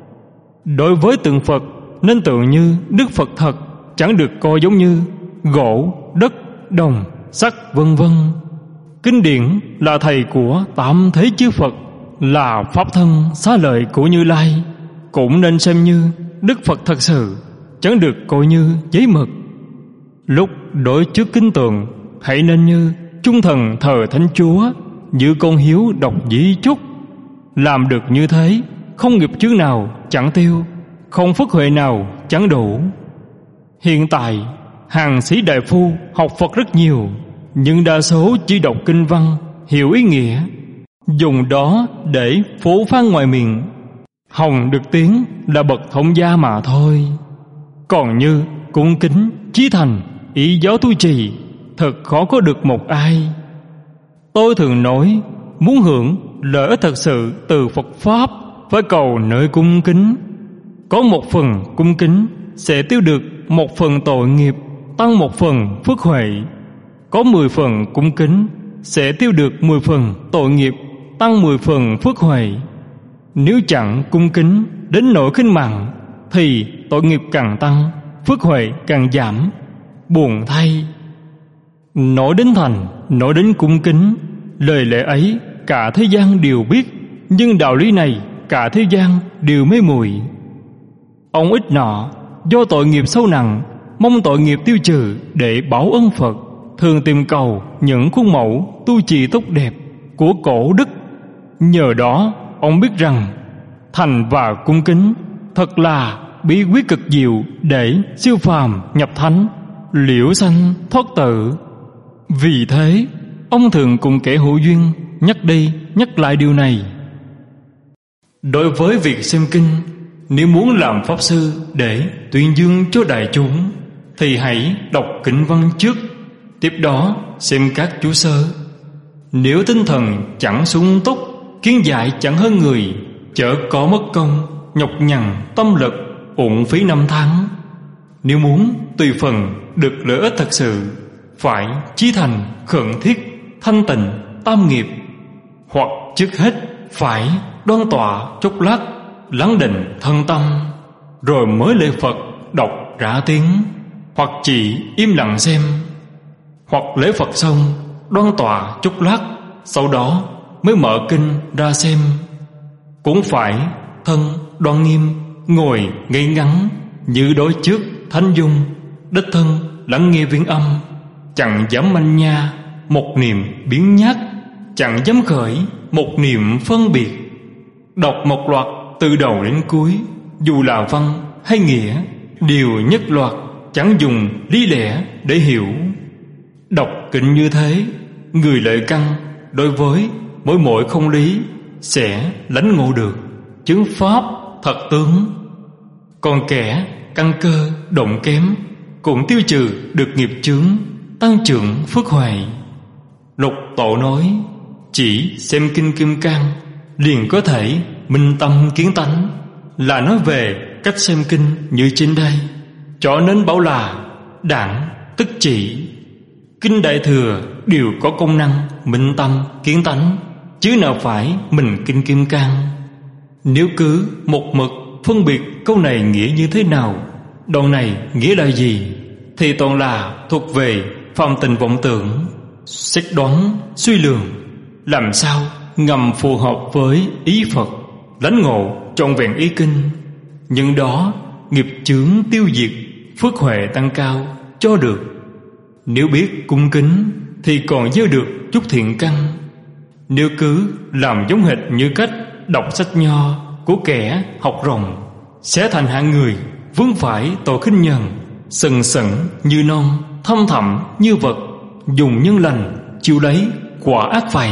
Đối với tượng Phật nên tượng như Đức Phật thật, chẳng được coi giống như gỗ, đất, đồng, sắt vân vân. Kinh điển là thầy của tám thế chư Phật, là pháp thân xá lợi của Như Lai, cũng nên xem như Đức Phật thật sự, chẳng được coi như giấy mực. Lúc đối trước kinh tượng, hãy nên như trung thần thờ Thánh Chúa, như con hiếu đọc di chúc. Làm được như thế, không nghiệp chướng nào chẳng tiêu, không phước huệ nào chẳng đủ. Hiện tại hàng sĩ đại phu học Phật rất nhiều, nhưng đa số chỉ đọc kinh văn, hiểu ý nghĩa, dùng đó để phổ phán ngoài miệng. Hồng được tiếng là bậc thông gia mà thôi. Còn như cung kính, chí thành, ý giáo tu trì, thật khó có được một ai. Tôi thường nói, muốn hưởng lợi ích thật sự từ Phật Pháp, phải cầu nơi cung kính. Có một phần cung kính sẽ tiêu được một phần tội nghiệp, tăng một phần phước huệ. Có mười phần cung kính sẽ tiêu được mười phần tội nghiệp, tăng mười phần phước huệ. Nếu chẳng cung kính đến nỗi khinh mạn, thì tội nghiệp càng tăng, phước huệ càng giảm. Buồn thay. Nói đến thành, nói đến cung kính, lời lẽ ấy cả thế gian đều biết, nhưng đạo lý này cả thế gian đều mê muội. Ông ít nọ do tội nghiệp sâu nặng, mong tội nghiệp tiêu trừ để báo ân Phật, thường tìm cầu những khuôn mẫu tu trì tốt đẹp của cổ đức. Nhờ đó ông biết rằng thành và cung kính thật là bí quyết cực diệu để siêu phàm nhập thánh, liễu sanh thoát tử. Vì thế ông thường cùng kẻ hữu duyên nhắc đi nhắc lại điều này. Đối với việc xem kinh, nếu muốn làm pháp sư để tuyên dương cho đại chúng, thì hãy đọc kinh văn trước, tiếp đó xem các chú sơ. Nếu tinh thần chẳng sung túc, kiến giải chẳng hơn người, chớ có mất công, nhọc nhằn tâm lực, uổng phí năm tháng. Nếu muốn tùy phần được lợi ích thật sự, phải chí thành, khẩn thiết, thanh tịnh, tam nghiệp. Hoặc trước hết phải đoan tọa chốc lát, lắng định thân tâm, rồi mới lễ Phật đọc ra tiếng. Hoặc chỉ im lặng xem. Hoặc lễ Phật xong đoan tọa chốc lát, sau đó mới mở kinh ra xem. Cũng phải thân đoan nghiêm, ngồi ngay ngắn như đối trước thánh dung, đích thân lắng nghe viên âm, chẳng dám manh nha một niệm biến nhát, chẳng dám khởi một niệm phân biệt. Đọc một loạt từ đầu đến cuối, dù là văn hay nghĩa, đều nhất loạt, chẳng dùng lý lẽ để hiểu. Đọc kinh như thế, người lợi căn đối với mỗi mỗi không lý sẽ lãnh ngộ được chứng pháp thật tướng. Còn kẻ căn cơ động kém cũng tiêu trừ được nghiệp chướng, tăng trưởng phước huệ. Lục Tổ nói, chỉ xem kinh Kim Cang liền có thể minh tâm kiến tánh, là nói về cách xem kinh như trên đây. Cho nên bảo là đẳng tức chỉ. Kinh Đại Thừa đều có công năng minh tâm kiến tánh, chứ nào phải mình kinh Kim Cang. Nếu cứ một mực phân biệt câu này nghĩa như thế nào, đoạn này nghĩa là gì, thì toàn là thuộc về phàm tình vọng tưởng, xét đoán suy lường, làm sao ngầm phù hợp với ý Phật, lãnh ngộ trọn vẹn ý kinh. Nhưng đó nghiệp chướng tiêu diệt, phước huệ tăng cao cho được. Nếu biết cung kính thì còn gieo được chút thiện căn. Nếu cứ làm giống hệt như cách đọc sách nho của kẻ học rồng, sẽ thành hạng người vướng phải tội khinh nhờn, sần sẩn như non, thâm thẳm như vật, dùng nhân lành chịu lấy quả ác vậy.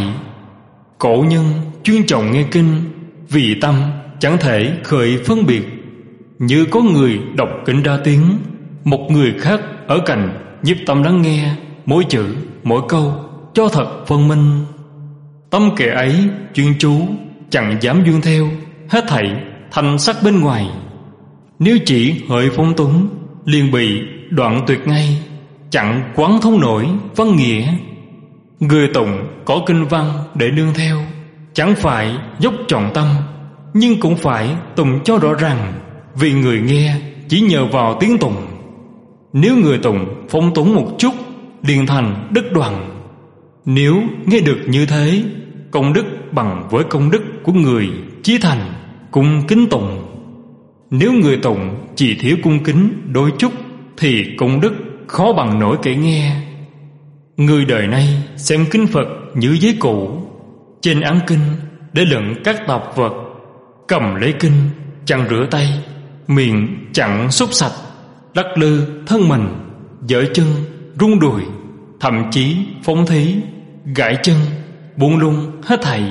Cổ nhân chuyên trọng nghe kinh, vì tâm chẳng thể khởi phân biệt. Như có người đọc kinh ra tiếng, một người khác ở cạnh nhiếp tâm lắng nghe mỗi chữ mỗi câu cho thật phân minh. Tâm kẻ ấy chuyên chú, chẳng dám duyên theo hết thảy thanh sắc bên ngoài. Nếu chỉ hỡi phong túng, liền bị đoạn tuyệt ngay, chẳng quán thông nổi văn nghĩa. Người tụng có kinh văn để nương theo, chẳng phải dốc trọn tâm, nhưng cũng phải tụng cho rõ ràng, vì người nghe chỉ nhờ vào tiếng tụng. Nếu người tụng phong túng một chút, liền thành đức đoàn. Nếu nghe được như thế, công đức bằng với công đức của người chí thành cung kính tụng. Nếu người tụng chỉ thiếu cung kính đôi chút, thì công đức khó bằng nổi kẻ nghe. Người đời nay xem kinh Phật như giấy cũ, trên án kinh để đựng các tạp vật, cầm lấy kinh chẳng rửa tay, miệng chẳng xúc sạch, lắc lư thân mình, giở chân, rung đùi, thậm chí phóng thí, gãi chân, buông lung hết thảy.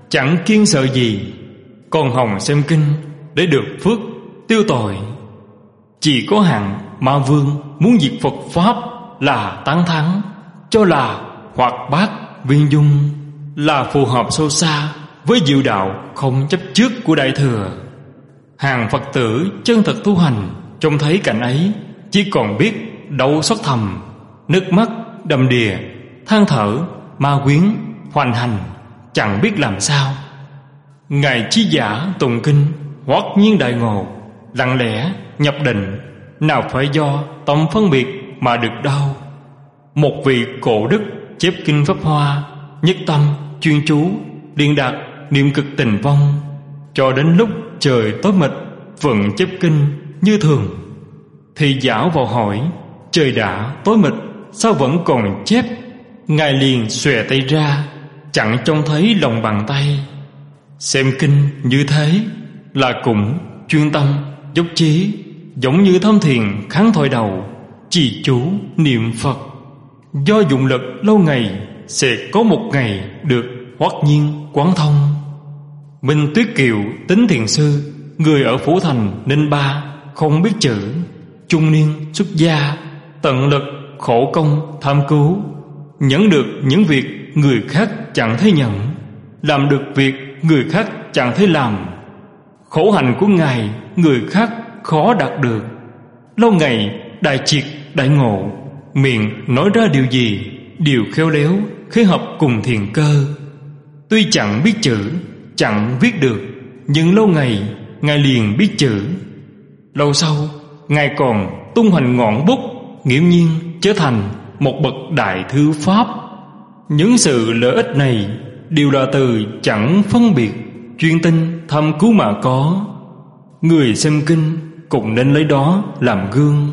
chẳng kiêng sợ gì, còn hồng xem kinh để được phước tiêu tội. Chỉ có hạng Ma Vương muốn diệt Phật Pháp là tán thắng, cho là hoạt bát viên dung, là phù hợp sâu xa với diệu đạo không chấp trước của Đại Thừa. Hàng Phật tử chân thật tu hành trông thấy cảnh ấy, chỉ còn biết đau xót thầm, nước mắt đầm đìa, than thở, ma quyến hoành hành, chẳng biết làm sao. Ngài Chí Giả tụng kinh hoát nhiên đại ngộ, lặng lẽ nhập định, nào phải do tâm phân biệt mà được đau. Một vị cổ đức chép kinh Pháp Hoa, nhất tâm chuyên chú, điền đạt niệm cực tình vong, cho đến lúc trời tối mịt vẫn chép kinh như thường. Thì Giả vào hỏi: trời đã tối mịt sao vẫn còn chép? Ngài liền xòe tay ra, chẳng trông thấy lòng bàn tay. Xem kinh như thế là cũng chuyên tâm dốc chí, giống như thâm thiền kháng thổi đầu, trì chú niệm Phật. Do dụng lực lâu ngày, sẽ có một ngày được hoát nhiên quán thông. Minh Tuyết Kiều tính thiền sư, người ở Phủ Thành Ninh Ba, không biết chữ, trung niên xuất gia, tận lực khổ công tham cứu, nhẫn được những việc người khác chẳng thấy nhẫn, làm được việc người khác chẳng thấy làm. Khổ hạnh của Ngài người khác khó đạt được. Lâu ngày đại triệt đại ngộ, miệng nói ra điều gì đều khéo léo, khế hợp cùng thiền cơ. Tuy chẳng biết chữ, chẳng viết được, nhưng lâu ngày Ngài liền biết chữ. Lâu sau Ngài còn tung hoành ngọn bút, nghiễm nhiên trở thành một bậc đại thư pháp. Những sự lợi ích này đều là từ chẳng phân biệt, chuyên tinh thâm cứu mà có. Người xem kinh cũng nên lấy đó làm gương.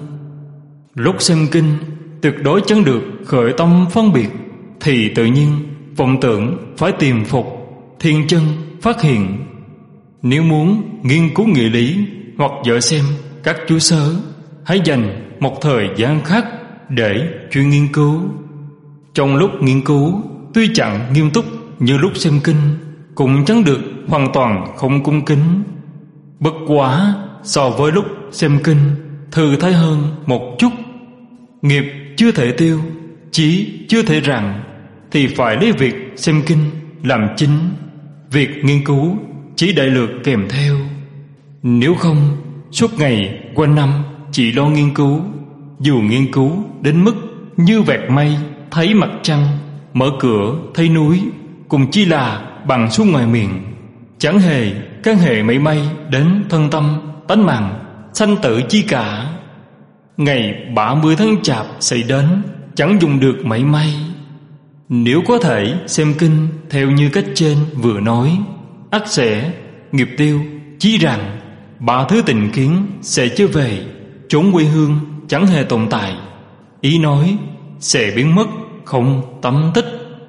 Lúc xem kinh tuyệt đối chẳng được khởi tâm phân biệt, thì tự nhiên vọng tưởng phải tìm phục, thiên chân phát hiện. Nếu muốn nghiên cứu nghĩa lý hoặc dở xem các chú sớ, hãy dành một thời gian khác để chuyên nghiên cứu. Trong lúc nghiên cứu, tuy chẳng nghiêm túc như lúc xem kinh, cũng chẳng được hoàn toàn không cung kính. Bất quá so với lúc xem kinh, thư thái hơn một chút. Nghiệp chưa thể tiêu, chí chưa thể rằng, thì phải lấy việc xem kinh làm chính. Việc nghiên cứu chỉ đại lược kèm theo. Nếu không, suốt ngày quanh năm chỉ lo nghiên cứu, dù nghiên cứu đến mức như vẹt mây thấy mặt trăng, mở cửa thấy núi, cùng chi là bằng xuống ngoài miệng, chẳng hề can hệ mảy may đến thân tâm tánh mạng sanh tử chi cả. Ngày ba mươi tháng chạp xảy đến, chẳng dùng được mảy may. Nếu có thể xem kinh theo như cách trên vừa nói, ắt sẽ nghiệp tiêu, chí rằng ba thứ tình kiến sẽ trở về, chốn quê hương chẳng hề tồn tại. Ý nói sẽ biến mất không tâm tích.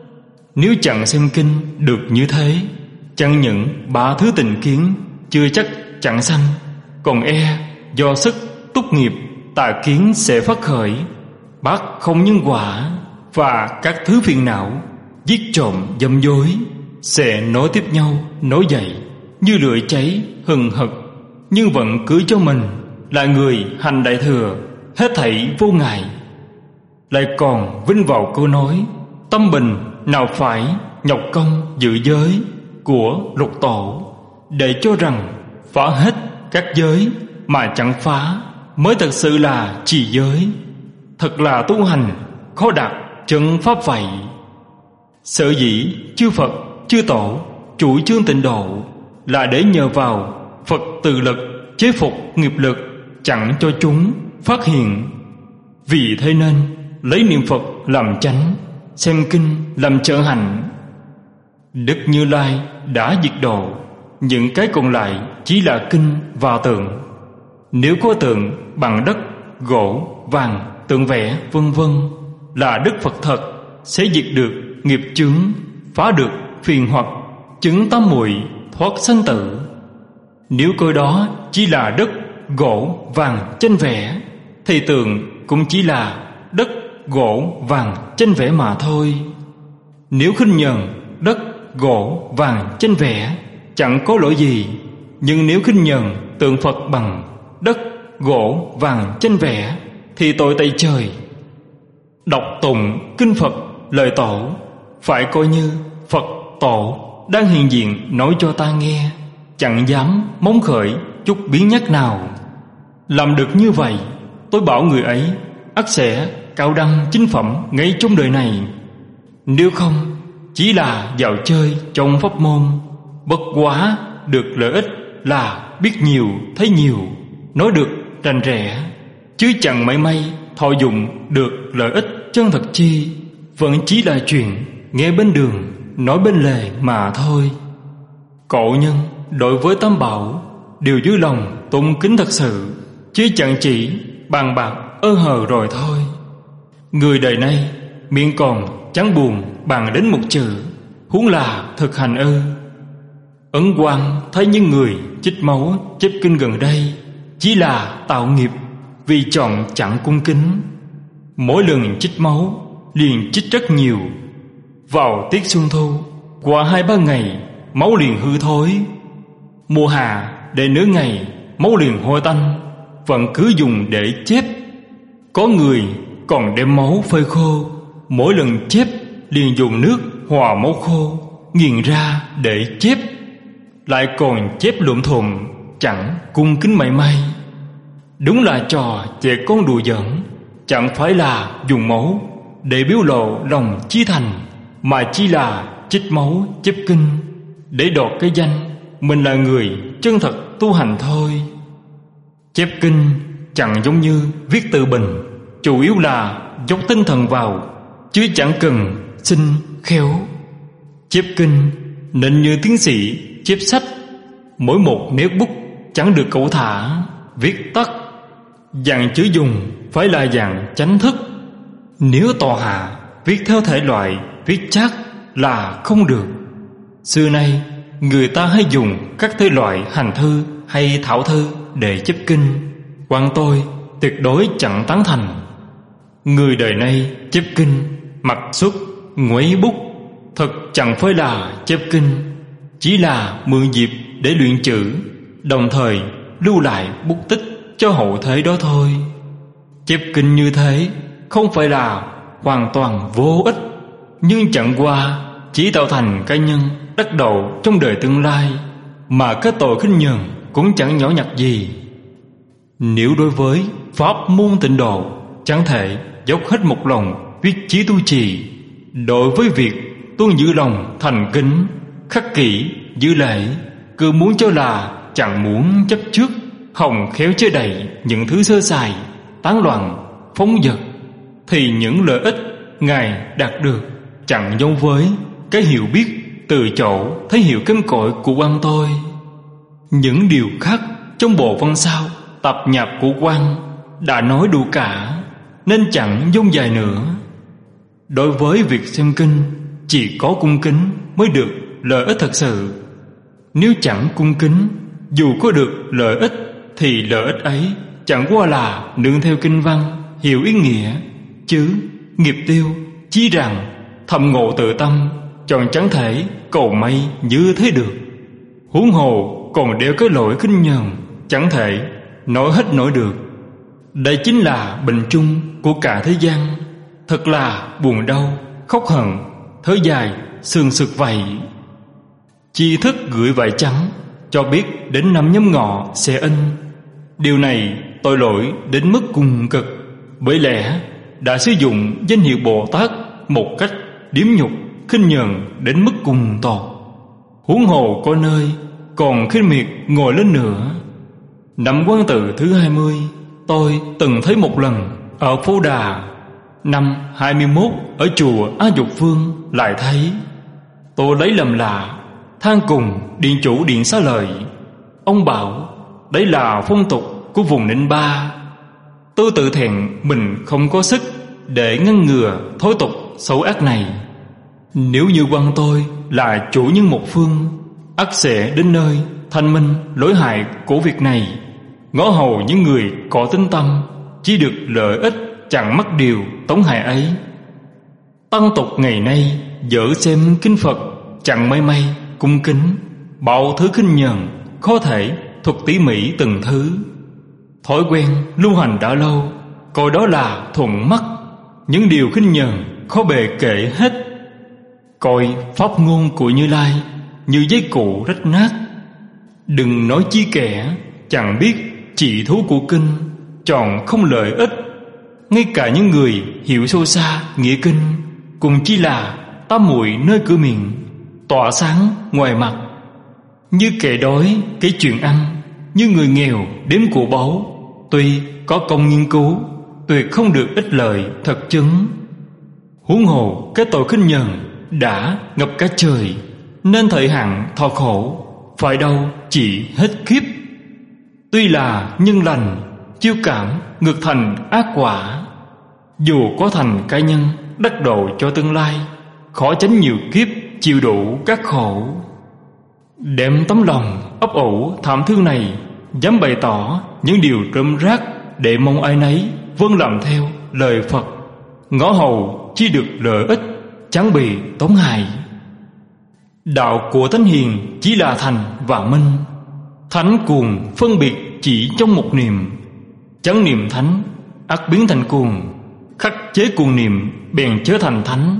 Nếu chẳng xem kinh được như thế, chẳng những ba thứ tình kiến chưa chắc chẳng sanh, còn e do sức túc nghiệp tà kiến sẽ phát khởi, bác không nhân quả, và các thứ phiền não giết trộm dâm dối sẽ nối tiếp nhau nối dậy như lửa cháy hừng hực. Nhưng vẫn cứ cho mình là người hành đại thừa, hết thảy vô ngại. Lại còn vinh vào câu nói tâm bình nào phải nhọc công giữ giới của lục tổ, để cho rằng phá hết các giới mà chẳng phá mới thật sự là trì giới. Thật là tu hành khó đạt chân pháp vậy. Sở dĩ chư Phật chư tổ chủ trương tịnh độ là để nhờ vào Phật từ lực chế phục nghiệp lực, chẳng cho chúng phát hiện. Vì thế nên lấy niệm Phật làm chánh, xem kinh làm trợ hạnh. Đức Như Lai đã diệt độ, những cái còn lại chỉ là kinh và tượng. Nếu có tượng bằng đất, gỗ, vàng, tượng vẽ vân vân là Đức Phật thật, sẽ diệt được nghiệp chướng, phá được phiền hoặc, chứng tám muội, thoát sanh tử. Nếu coi đó chỉ là đất, gỗ, vàng, tranh vẽ, thì tượng cũng chỉ là đất, gỗ, vàng, tranh vẽ mà thôi. Nếu khinh nhờn đất, gỗ, vàng, tranh vẽ chẳng có lỗi gì. Nhưng nếu khinh nhờn tượng Phật bằng đất, gỗ, vàng, tranh vẽ thì tội tày trời. Đọc tụng kinh Phật lời tổ phải coi như Phật tổ đang hiện diện nói cho ta nghe, chẳng dám móng khởi chút biến nhắc nào. Làm được như vậy, tôi bảo người ấy ắt sẽ cao đăng chính phẩm ngay trong đời này. Nếu không, chỉ là dạo chơi trong pháp môn, bất quá được lợi ích là biết nhiều thấy nhiều, nói được rành rẽ, chứ chẳng mảy may thọ dụng được lợi ích chân thật chi. Vẫn chỉ là chuyện nghe bên đường nói bên lề mà thôi. Cậu nhân đối với tam bảo đều dưới lòng tôn kính thật sự, chứ chẳng chỉ bàn bạc ơ hờ rồi thôi. Người đời nay miệng còn chẳng buồn bàn đến một chữ, huống là thực hành ư. Ấn Quang thấy những người chích máu chép kinh gần đây chỉ là tạo nghiệp, vì chọn chẳng cung kính. Mỗi lần chích máu liền chích rất nhiều. Vào tiết xuân thu, qua hai ba ngày máu liền hư thối. Mùa hạ để nửa ngày máu liền hôi tanh, vẫn cứ dùng để chép. Có người còn đem máu phơi khô, mỗi lần chép liền dùng nước hòa máu khô nghiền ra để chép, lại còn chép lụm thùm, chẳng cung kính mảy may. Đúng là trò trẻ con đùa giỡn, chẳng phải là dùng máu để biểu lộ lòng chí thành, mà chỉ là chích máu chép kinh để đọt cái danh mình là người chân thật tu hành thôi. Chép kinh chẳng giống như viết từ bình, chủ yếu là dốc tinh thần vào, chứ chẳng cần xin khéo. Chép kinh nên như tiến sĩ chép sách, mỗi một nét bút chẳng được cẩu thả, viết tắt. Dạng chữ dùng phải là dạng chánh thức. Nếu tòa hạ viết theo thể loại viết chắc là không được. Xưa nay người ta hay dùng các thể loại hành thư hay thảo thư để chép kinh, quan tôi tuyệt đối chẳng tán thành. Người đời nay chép kinh mặc xuất nguấy bút, thật chẳng phải là chép kinh, chỉ là mượn dịp để luyện chữ, đồng thời lưu lại bút tích cho hậu thế đó thôi. Chép kinh như thế không phải là hoàn toàn vô ích, nhưng chẳng qua chỉ tạo thành cá nhân đắc độ trong đời tương lai, mà cái tội khinh nhờn cũng chẳng nhỏ nhặt gì. Nếu đối với pháp môn tịnh độ chẳng thể dốc hết một lòng viết chí tu trì, đối với việc tuân giữ lòng thành kính, khắc kỷ giữ lễ, cứ muốn cho là chẳng muốn chấp trước, hòng khéo che đậy những thứ sơ sài, tán loạn, phóng dật, thì những lợi ích Ngài đạt được chẳng giống với cái hiểu biết từ chỗ thấy hiểu kém cỏi của quan tôi. Những điều khác trong bộ văn sao tập nhạp của quan đã nói đủ cả, nên chẳng dông dài nữa. Đối với việc xem kinh, chỉ có cung kính mới được lợi ích thật sự. Nếu chẳng cung kính, dù có được lợi ích thì lợi ích ấy chẳng qua là nương theo kinh văn hiểu ý nghĩa, chứ nghiệp tiêu chí rằng thầm ngộ tự tâm chọn chẳng thể cầu may như thế được. Huống hồ còn đeo cái lỗi khinh nhờn, chẳng thể nói hết nổi được. Đây chính là bệnh chung của cả thế gian. Thật là buồn đau, khóc hận, thở dài, sườn sực vậy. Tri thức gửi vải trắng, cho biết đến năm nhâm ngọ sẽ in. Điều này tội lỗi đến mức cùng cực, bởi lẽ đã sử dụng danh hiệu Bồ Tát một cách điếm nhục, khinh nhờn đến mức cùng tột. Huống hồ có nơi còn khinh miệt ngồi lên nữa. Năm Quan Tự thứ hai mươi, tôi từng thấy một lần ở Phố Đà. Năm hai mươi mốt ở chùa A Dục Vương lại thấy. Tôi lấy làm lạ, than cùng điện chủ điện xá lợi. Ông bảo đấy là phong tục của vùng Ninh Ba. Tôi tự thẹn mình không có sức để ngăn ngừa thói tục xấu ác này. Nếu như quan tôi là chủ nhân một phương, ắt sẽ đến nơi thanh minh lỗi hại của việc này, ngó hầu những người có tính tâm, chỉ được lợi ích chẳng mắc điều tổn hại ấy. Tăng tục ngày nay dở xem kinh Phật chẳng mây mây cung kính, bao thứ khinh nhờn khó thể thuật tỉ mỉ từng thứ. Thói quen lưu hành đã lâu, coi đó là thuận mắt. Những điều khinh nhờn khó bề kể hết. Coi pháp ngôn của Như Lai như giấy cụ rách nát. Đừng nói chi kẻ chẳng biết trị thú của kinh, chọn không lợi ích. Ngay cả những người hiểu sâu xa nghĩa kinh, cùng chỉ là tám muội nơi cửa miệng, tỏa sáng ngoài mặt. Như kẻ đói kể chuyện ăn, như người nghèo đếm của báu. Tuy có công nghiên cứu, tuyệt không được ích lợi thật chứng. Huống hồ cái tội khinh nhờn đã ngập cả trời, nên thời hạn thọ khổ phải đâu chỉ hết kiếp. Tuy là nhân lành, chiêu cảm ngược thành ác quả. Dù có thành cá nhân đắc độ cho tương lai, khó tránh nhiều kiếp chịu đủ các khổ. Đem tấm lòng ấp ủ thảm thương này, dám bày tỏ những điều rơm rác, để mong ai nấy vâng làm theo lời Phật. Ngõ hầu chỉ được lợi ích, chẳng bị tổn hại. Đạo của Thánh Hiền chỉ là thành và minh. Thánh cuồng phân biệt chỉ trong một niệm. Chẳng niệm thánh ắt biến thành cuồng, khắc chế cuồng niệm bèn trở thành thánh.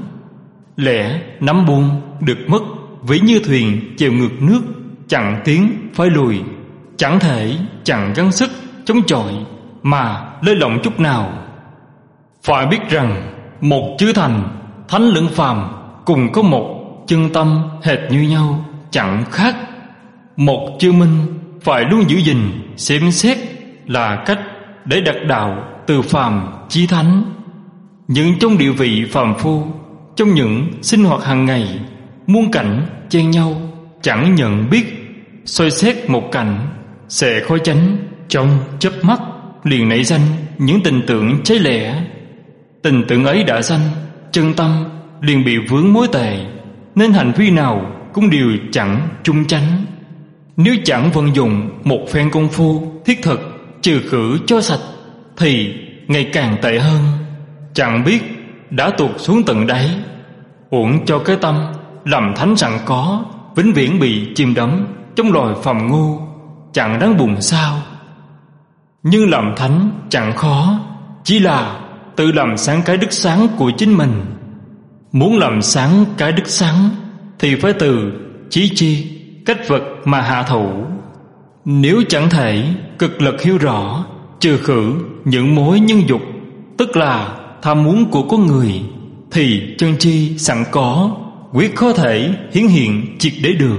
Lẽ nắm buông được mất, ví như thuyền chèo ngược nước, chẳng tiến phải lùi, chẳng thể chẳng gắng sức chống chọi mà lơi lỏng chút nào. Phải biết rằng một chữ thành, thánh lẫn phàm cùng có một chân tâm hệt như nhau, chẳng khác. Một chữ minh phải luôn giữ gìn xem xét, là cách để đặt đạo từ phàm chí thánh. Nhưng trong địa vị phàm phu, trong những sinh hoạt hàng ngày, muôn cảnh chen nhau, chẳng nhận biết. Soi xét một cảnh sẽ khó tránh, trong chớp mắt liền nảy danh những tình tưởng cháy lẻ. Tình tưởng ấy đã sanh, chân tâm liền bị vướng mối tệ, nên hành vi nào cũng đều chẳng chung chánh. Nếu chẳng vận dụng một phen công phu thiết thực trừ khử cho sạch, thì ngày càng tệ hơn. Chẳng biết đã tụt xuống tận đáy. Uổng cho cái tâm làm thánh sẵn có, vĩnh viễn bị chìm đắm trong loài phàm ngu, chẳng đáng buồn sao. Nhưng làm thánh chẳng khó, chỉ là tự làm sáng cái đức sáng của chính mình. Muốn làm sáng cái đức sáng thì phải từ chí chi cách vật mà hạ thủ. Nếu chẳng thể cực lực hiểu rõ, trừ khử những mối nhân dục, tức là tham muốn của con người, thì chân chi sẵn có quyết khó thể hiển hiện triệt để được.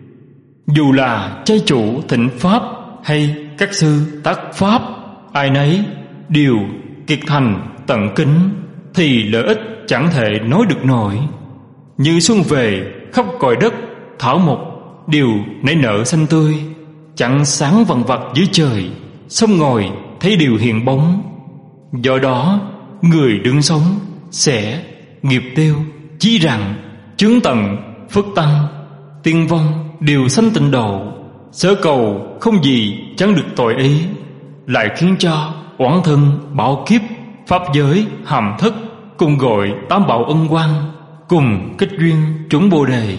Dù là trai chủ thịnh pháp hay các sư tác pháp, ai nấy đều kiệt thành tận kính, thì lợi ích chẳng thể nói được nổi. Như xuân về khắp cõi đất, thảo mộc đều nảy nở xanh tươi, chẳng sáng vằn vặt dưới trời, sông ngồi thấy điều hiện bóng. Do đó người đương sống sẽ nghiệp tiêu, chí rằng chướng tận phước tăng, tiên vong đều sanh tịnh độ. Sở cầu không gì chẳng được tội ý, lại khiến cho oán thân bảo kiếp, pháp giới hàm thất, cùng gọi tám bảo ân quan, cùng kết duyên chúng bồ đề.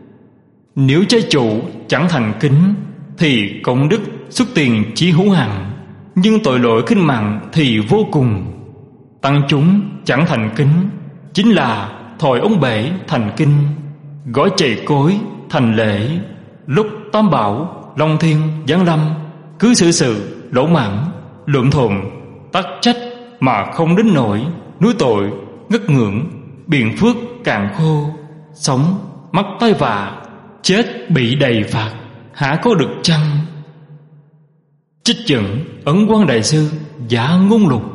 Nếu trái chủ chẳng thành kính, thì công đức xuất tiền chỉ hữu hạn, nhưng tội lỗi khinh mạn thì vô cùng. Tăng chúng chẳng thành kính, chính là thổi ống bể thành kinh, gói chày cối thành lễ. Lúc tam bảo long thiên giáng lâm, cứ xử sự lỗ mãn lộn thộn, tắc trách mà không đến nổi. Núi tội ngất ngưỡng, biển phước cạn khô, sống mắc tai vạ, chết bị đầy phạt, hả có được chăng? Trích dẫn Ấn Quang Đại Sư Giả Ngôn Lục.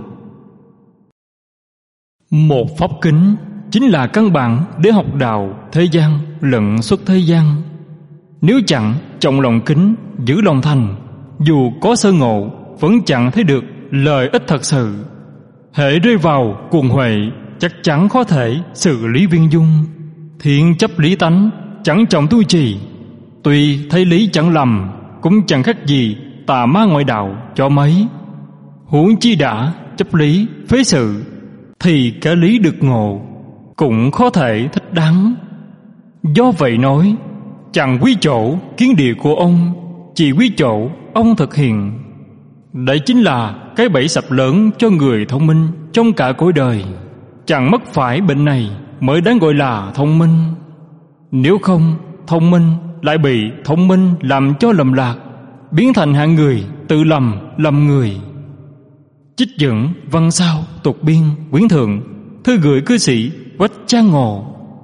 Một pháp kính chính là căn bản để học đạo thế gian lẫn xuất thế gian. Nếu chẳng trọng lòng kính, giữ lòng thành, dù có sơ ngộ vẫn chẳng thấy được lợi ích thật sự. Hễ rơi vào cuồng huệ, chắc chắn khó thể xử lý viên dung. Thiện chấp lý tánh, chẳng trọng tu trì, tuy thấy lý chẳng lầm, cũng chẳng khác gì tà ma ngoại đạo cho mấy. Huống chi đã chấp lý phế sự, thì cả lý được ngộ cũng khó thể thích đáng. Do vậy nói, chẳng quý chỗ kiến địa của ông, chỉ quý chỗ ông thực hiện. Đấy chính là cái bẫy sập lớn cho người thông minh trong cả cõi đời. Chẳng mắc phải bệnh này mới đáng gọi là thông minh. Nếu không, thông minh lại bị thông minh làm cho lầm lạc, biến thành hạng người tự lầm lầm người. Trích dẫn văn sao tục biên quyển thượng, thư gửi cư sĩ Quách Trang Ngộ.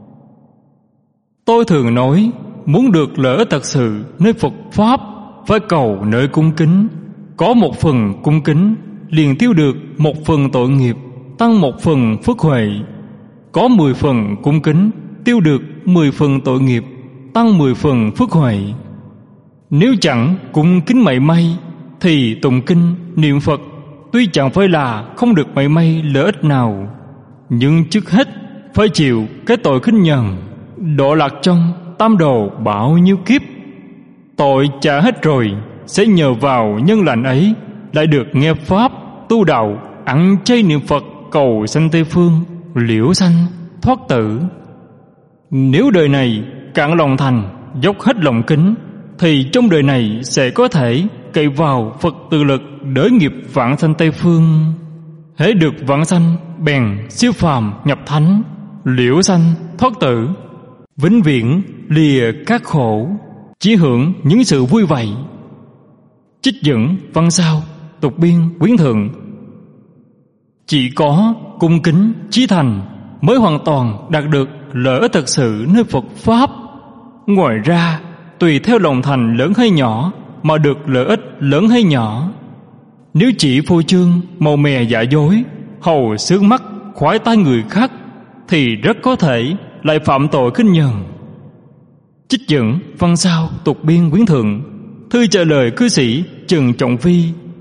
Tôi thường nói, muốn được lợi ích thật sự nơi Phật Pháp, phải cầu nơi cung kính. Có một phần cung kính, liền tiêu được một phần tội nghiệp, tăng một phần phước huệ. Có mười phần cung kính, tiêu được mười phần tội nghiệp, tăng mười phần phước huệ. Nếu chẳng cung kính mảy may, thì tụng kinh, niệm Phật tuy chẳng phải là không được mảy may lợi ích nào, nhưng trước hết phải chịu cái tội khinh nhờn, độ lạc trong tam đồ bao nhiêu kiếp. Tội trả hết rồi, sẽ nhờ vào nhân lành ấy lại được nghe Pháp, tu đạo, ăn chay niệm Phật, cầu sanh Tây Phương, liễu sanh, thoát tử. Nếu đời này cạn lòng thành, dốc hết lòng kính, thì trong đời này sẽ có thể cậy vào Phật tự lực đỡ nghiệp vãng sanh Tây Phương. Hễ được vãng sanh, bèn siêu phàm nhập thánh, liễu sanh, thoát tử, vĩnh viễn lìa các khổ, chỉ hưởng những sự vui vậy. Trích dẫn văn sao tục biên quyển thượng. Chỉ có cung kính chí thành mới hoàn toàn đạt được lợi ích thật sự nơi Phật Pháp. Ngoài ra, tùy theo lòng thành lớn hay nhỏ mà được lợi ích lớn hay nhỏ. Nếu chỉ phô trương, màu mè giả dối, hầu sướng mắt khoái tai người khác, thì rất có thể lại phạm tội khinh nhờn. Trích dẫn văn sao tục biên quyển thượng, thư trả lời cư sĩ Trần Trọng Vi.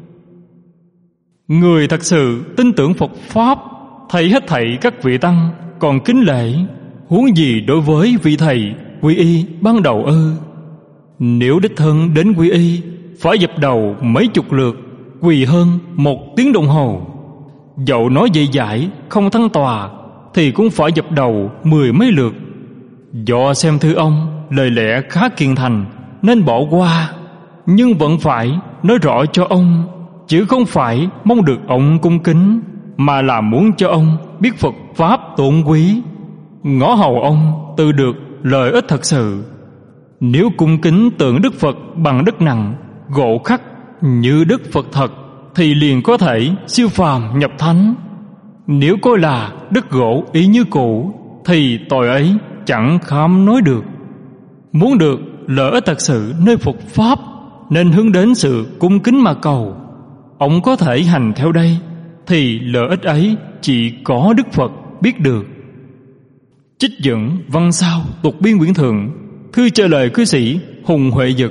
Người thật sự tin tưởng Phật Pháp, thầy hết thảy các vị tăng còn kính lễ, huống gì đối với vị thầy quy y ban đầu ư? Nếu đích thân đến quy y, phải dập đầu mấy chục lượt, quỳ hơn một tiếng đồng hồ. Dẫu nói dễ dãi không thăng tòa, thì cũng phải dập đầu mười mấy lượt. Do xem thư ông lời lẽ khá kiên thành nên bỏ qua, nhưng vẫn phải nói rõ cho ông, chứ không phải mong được ông cung kính, mà là muốn cho ông biết Phật Pháp tôn quý, ngõ hầu ông tự được lợi ích thật sự. Nếu cung kính tượng Đức Phật bằng đất nặng, gỗ khắc như Đức Phật thật, thì liền có thể siêu phàm nhập thánh. Nếu coi là đất gỗ ý như cũ, thì tội ấy chẳng kham nói được. Muốn được lợi ích thật sự nơi Phật Pháp, nên hướng đến sự cung kính mà cầu. Ông có thể hành theo đây, thì lợi ích ấy chỉ có Đức Phật biết được. Trích dẫn văn sao tục biên quyển thượng, thư trả lời cư sĩ Hùng Huệ Dực.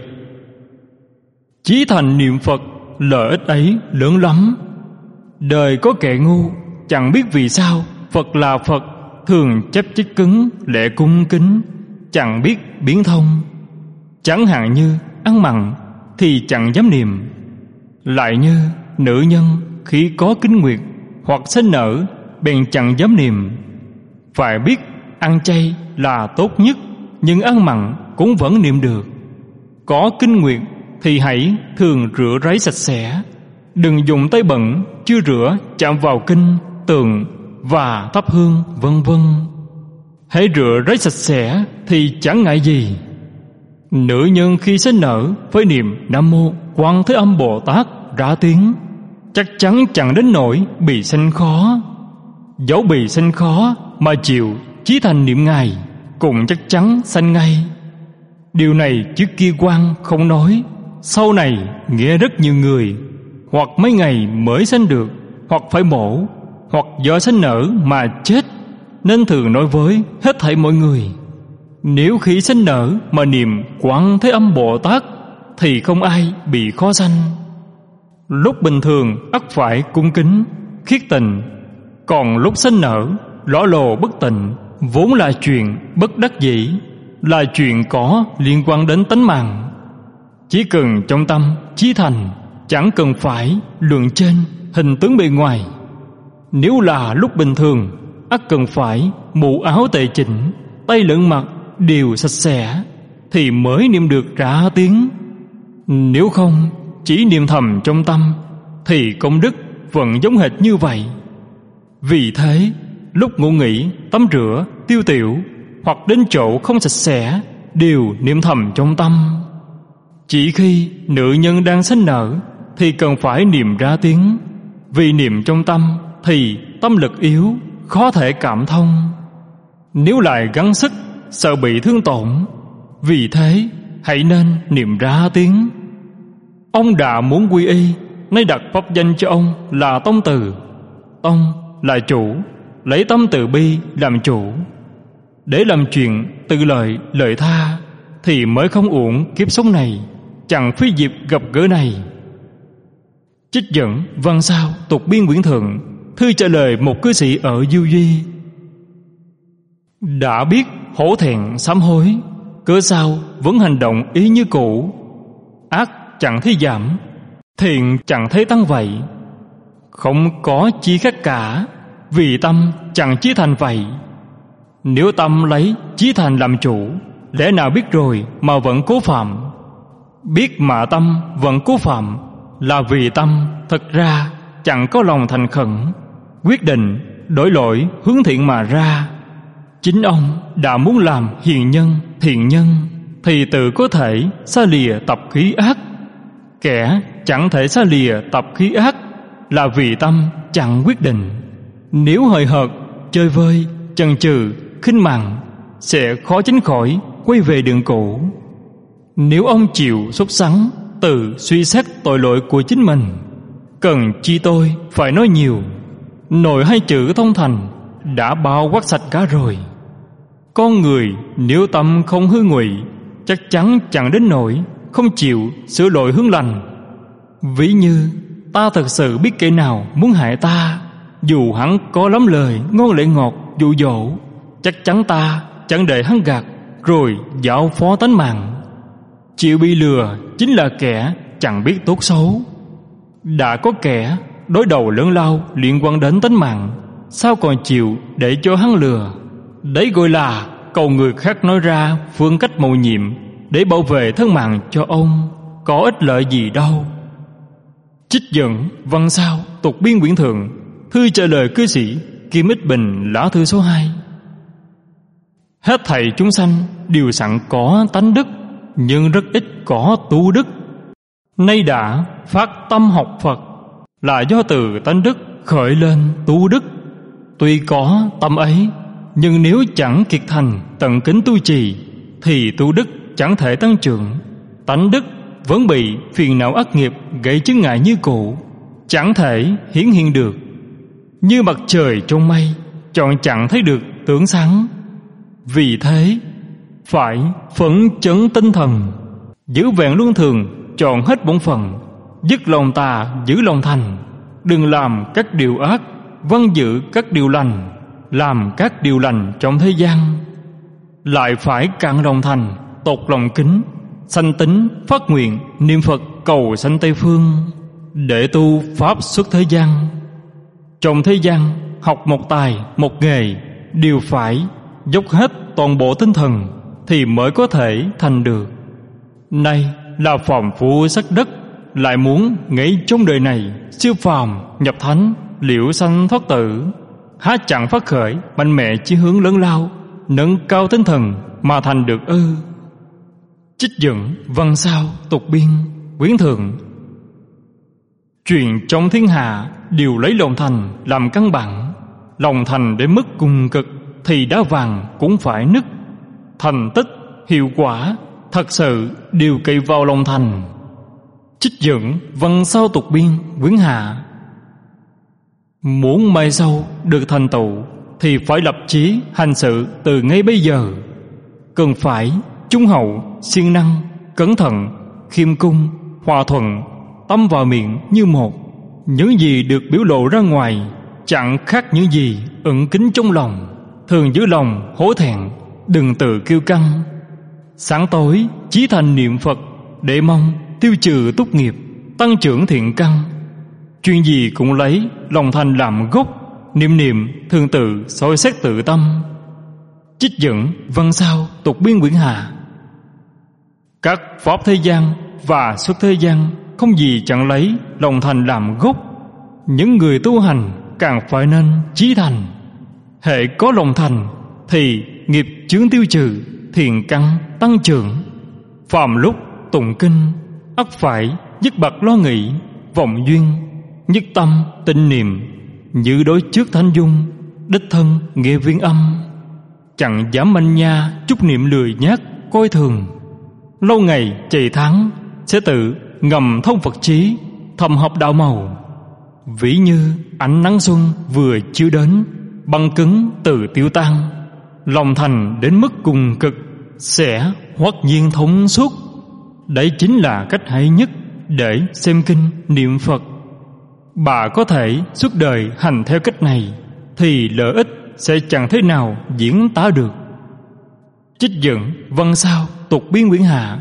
Chí thành niệm Phật, lợi ích ấy lớn lắm. Đời có kẻ ngu, chẳng biết vì sao Phật là Phật, thường chấp chích cứng lệ cung kính, chẳng biết biến thông. Chẳng hạn như ăn mặn thì chẳng dám niệm. Lại như nữ nhân khi có kinh nguyệt hoặc sinh nở, bèn chẳng dám niệm. Phải biết ăn chay là tốt nhất, nhưng ăn mặn cũng vẫn niệm được. Có kinh nguyệt thì hãy thường rửa ráy sạch sẽ, đừng dùng tay bẩn chưa rửa chạm vào kinh, tường và thắp hương vân vân. Hãy rửa ráy sạch sẽ thì chẳng ngại gì. Nữ nhân khi sinh nở phải niệm Nam Mô Quan Thế Âm Bồ Tát ra tiếng, chắc chắn chẳng đến nỗi bị sanh khó. Dẫu bị sanh khó mà chịu chí thành niệm Ngài, cũng chắc chắn sanh ngay. Điều này trước kia quan không nói, sau này nghe rất nhiều người hoặc mấy ngày mới sanh được, hoặc phải mổ, hoặc do sanh nở mà chết, nên thường nói với hết thảy mọi người: nếu khi sanh nở mà niệm Quán Thế Âm Bồ Tát thì không ai bị khó sanh. Lúc bình thường ắt phải cung kính khiết tình, còn lúc sanh nở lõ lồ bất tịnh, vốn là chuyện bất đắc dĩ, là chuyện có liên quan đến tánh mạng. Chỉ cần trong tâm chí thành, chẳng cần phải luận trên hình tướng bề ngoài. Nếu là lúc bình thường, ắt cần phải mũ áo tề chỉnh, tay lẫn mặt, đều sạch sẽ thì mới niệm được ra tiếng. Nếu không chỉ niệm thầm trong tâm thì công đức vẫn giống hệt như vậy. Vì thế lúc ngủ nghỉ, tắm rửa, tiêu tiểu hoặc đến chỗ không sạch sẽ đều niệm thầm trong tâm. Chỉ khi nữ nhân đang sinh nở thì cần phải niệm ra tiếng. Vì niệm trong tâm thì tâm lực yếu, khó thể cảm thông. Nếu lại gắng sức, sợ bị thương tổn. Vì thế hãy nên niệm ra tiếng. Ông đã muốn quy y, nay đặt pháp danh cho ông là Tông Từ. Tông là chủ, lấy tâm từ bi làm chủ. Để làm chuyện tự lợi lợi tha thì mới không uổng kiếp sống này, chẳng phí dịp gặp gỡ này. Trích dẫn văn sao tục biên quyển thượng, thư trả lời một cư sĩ ở Du Duy. Đã biết hổ thẹn sám hối, cớ sao vẫn hành động ý như cũ. Ác chẳng thấy giảm, thiện chẳng thấy tăng vậy. Không có chi khác cả, vì tâm chẳng chí thành vậy. Nếu tâm lấy chí thành làm chủ, lẽ nào biết rồi mà vẫn cố phạm. Biết mà tâm vẫn cố phạm là vì tâm thật ra chẳng có lòng thành khẩn, quyết định đổi lỗi hướng thiện mà ra. Chính ông đã muốn làm hiền nhân, thiện nhân thì tự có thể xa lìa tập khí ác. Kẻ chẳng thể xa lìa tập khí ác là vì tâm chẳng quyết định. Nếu hời hợt, chơi vơi, chần chừ, khinh mạn sẽ khó tránh khỏi quay về đường cũ. Nếu ông chịu sốt sắng tự suy xét tội lỗi của chính mình, cần chi tôi phải nói nhiều. Nội hai chữ thông thành đã bao quát sạch cả rồi. Con người nếu tâm không hư ngụy, chắc chắn chẳng đến nỗi không chịu sửa lỗi hướng lành. Ví như ta thật sự biết kẻ nào muốn hại ta, dù hắn có lắm lời ngon lệ ngọt dụ dỗ, chắc chắn ta chẳng để hắn gạt rồi giao phó tánh mạng. Chịu bị lừa chính là kẻ chẳng biết tốt xấu. Đã có kẻ đối đầu lớn lao liên quan đến tánh mạng, sao còn chịu để cho hắn lừa? Đấy gọi là cầu người khác nói ra phương cách mầu nhiệm để bảo vệ thân mạng cho ông, có ích lợi gì đâu. Trích dẫn văn sao tục biên quyển thượng, thư trả lời cư sĩ Kim Ích Bình, lá thư số hai. Hết thảy chúng sanh đều sẵn có tánh đức, nhưng rất ít có tu đức. Nay đã phát tâm học Phật là do từ tánh đức khởi lên tu đức. Tuy có tâm ấy, nhưng nếu chẳng kiệt thành tận kính tu trì thì tu đức chẳng thể tăng trưởng. Tánh đức vẫn bị phiền não ác nghiệp gây chướng ngại như cũ, chẳng thể hiển hiện được. Như mặt trời trong mây, chọn chẳng thấy được tướng sáng. Vì thế phải phấn chấn tinh thần, giữ vẹn luân thường, chọn hết bổn phận, dứt lòng tà giữ lòng thành. Đừng làm các điều ác, văn giữ các điều lành, làm các điều lành trong thế gian. Lại phải cạn lòng thành, tột lòng kính, sanh tính phát nguyện niệm Phật cầu sanh Tây phương, để tu pháp xuất thế gian. Trong thế gian học một tài một nghề đều phải dốc hết toàn bộ tinh thần thì mới có thể thành được. Nay là phàm phu sắc đất, lại muốn nghĩ trong đời này siêu phàm nhập thánh, liễu sanh thoát tử, há chẳng phát khởi mạnh mẽ chí hướng lớn lao, nâng cao tinh thần mà thành được ư? Trích dẫn văn sao tục biên quyển thượng. Chuyện trong thiên hạ đều lấy lòng thành làm căn bản. Lòng thành đến mức cùng cực thì đá vàng cũng phải nứt. Thành tích, hiệu quả thật sự đều cậy vào lòng thành. Trích dẫn văn sao tục biên quyển hạ. Muốn mai sau được thành tựu thì phải lập chí hành sự từ ngay bây giờ. Cần phải trung hậu, siêng năng, cẩn thận, khiêm cung, hòa thuận, tâm vào miệng như một. Những gì được biểu lộ ra ngoài chẳng khác những gì ẩn kín trong lòng. Thường giữ lòng hổ thẹn, đừng tự kiêu căng. Sáng tối chí thành niệm Phật để mong tiêu trừ túc nghiệp, tăng trưởng thiện căn. Chuyện gì cũng lấy lòng thành làm gốc, niệm niệm thường tự soi xét tự tâm. Trích dẫn văn sao tục biên quyển hạ. Các pháp thế gian và xuất thế gian không gì chẳng lấy lòng thành làm gốc. Những người tu hành càng phải nên chí thành. Hệ có lòng thành thì nghiệp chướng tiêu trừ, thiện căn tăng trưởng. Phàm lúc tụng kinh ắt phải dứt bặt lo nghĩ, vọng duyên, nhất tâm tinh niệm, như đối trước thánh dung, đích thân nghe viên âm. Chẳng dám manh nha chút niệm lười nhác coi thường. Lâu ngày chạy tháng sẽ tự ngầm thông Phật trí, thầm học đạo màu. Ví như ánh nắng xuân vừa chiếu đến, băng cứng từ tiêu tan. Lòng thành đến mức cùng cực sẽ hoắt nhiên thông suốt. Đấy chính là cách hay nhất để xem kinh niệm Phật. Bà có thể suốt đời hành theo cách này thì lợi ích sẽ chẳng thế nào diễn tả được. Trích dẫn văn sao tục biên quyển hạ.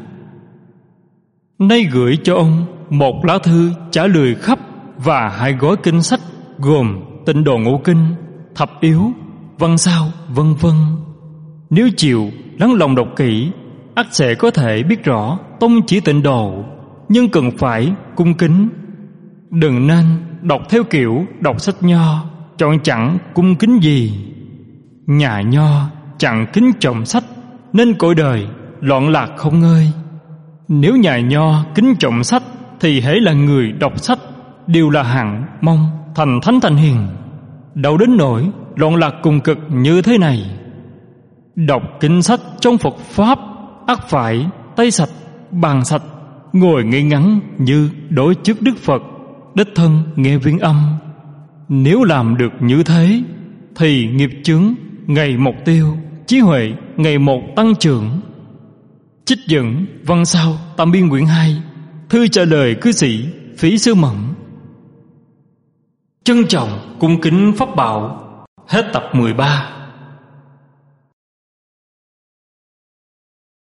Nay gửi cho ông một lá thư trả lời khắp và hai gói kinh sách gồm Tịnh Độ Ngũ Kinh, Thập Yếu, văn sao, vân vân. Nếu chịu lắng lòng đọc kỹ, ắt sẽ có thể biết rõ tông chỉ Tịnh Độ, nhưng cần phải cung kính. Đừng nên đọc theo kiểu đọc sách nho, chọn chẳng cung kính gì. Nhà nho chẳng kính trọng sách, nên cõi đời loạn lạc không ngơi. Nếu nhà nho kính trọng sách thì hễ là người đọc sách đều là hạng mong thành thánh thành hiền. Đâu đến nỗi loạn lạc cùng cực như thế này. Đọc kinh sách trong Phật Pháp ắt phải tay sạch, bàn sạch, ngồi ngay ngắn như đối trước Đức Phật, đích thân nghe viên âm. Nếu làm được như thế thì nghiệp chướng ngày một tiêu, trí huệ ngày một tăng trưởng. Trích dẫn văn sao tam biên quyển hai. Thư trả lời cư sĩ Phí Sư Mẫn. Trân trọng cung kính pháp bảo. Hết tập mười ba.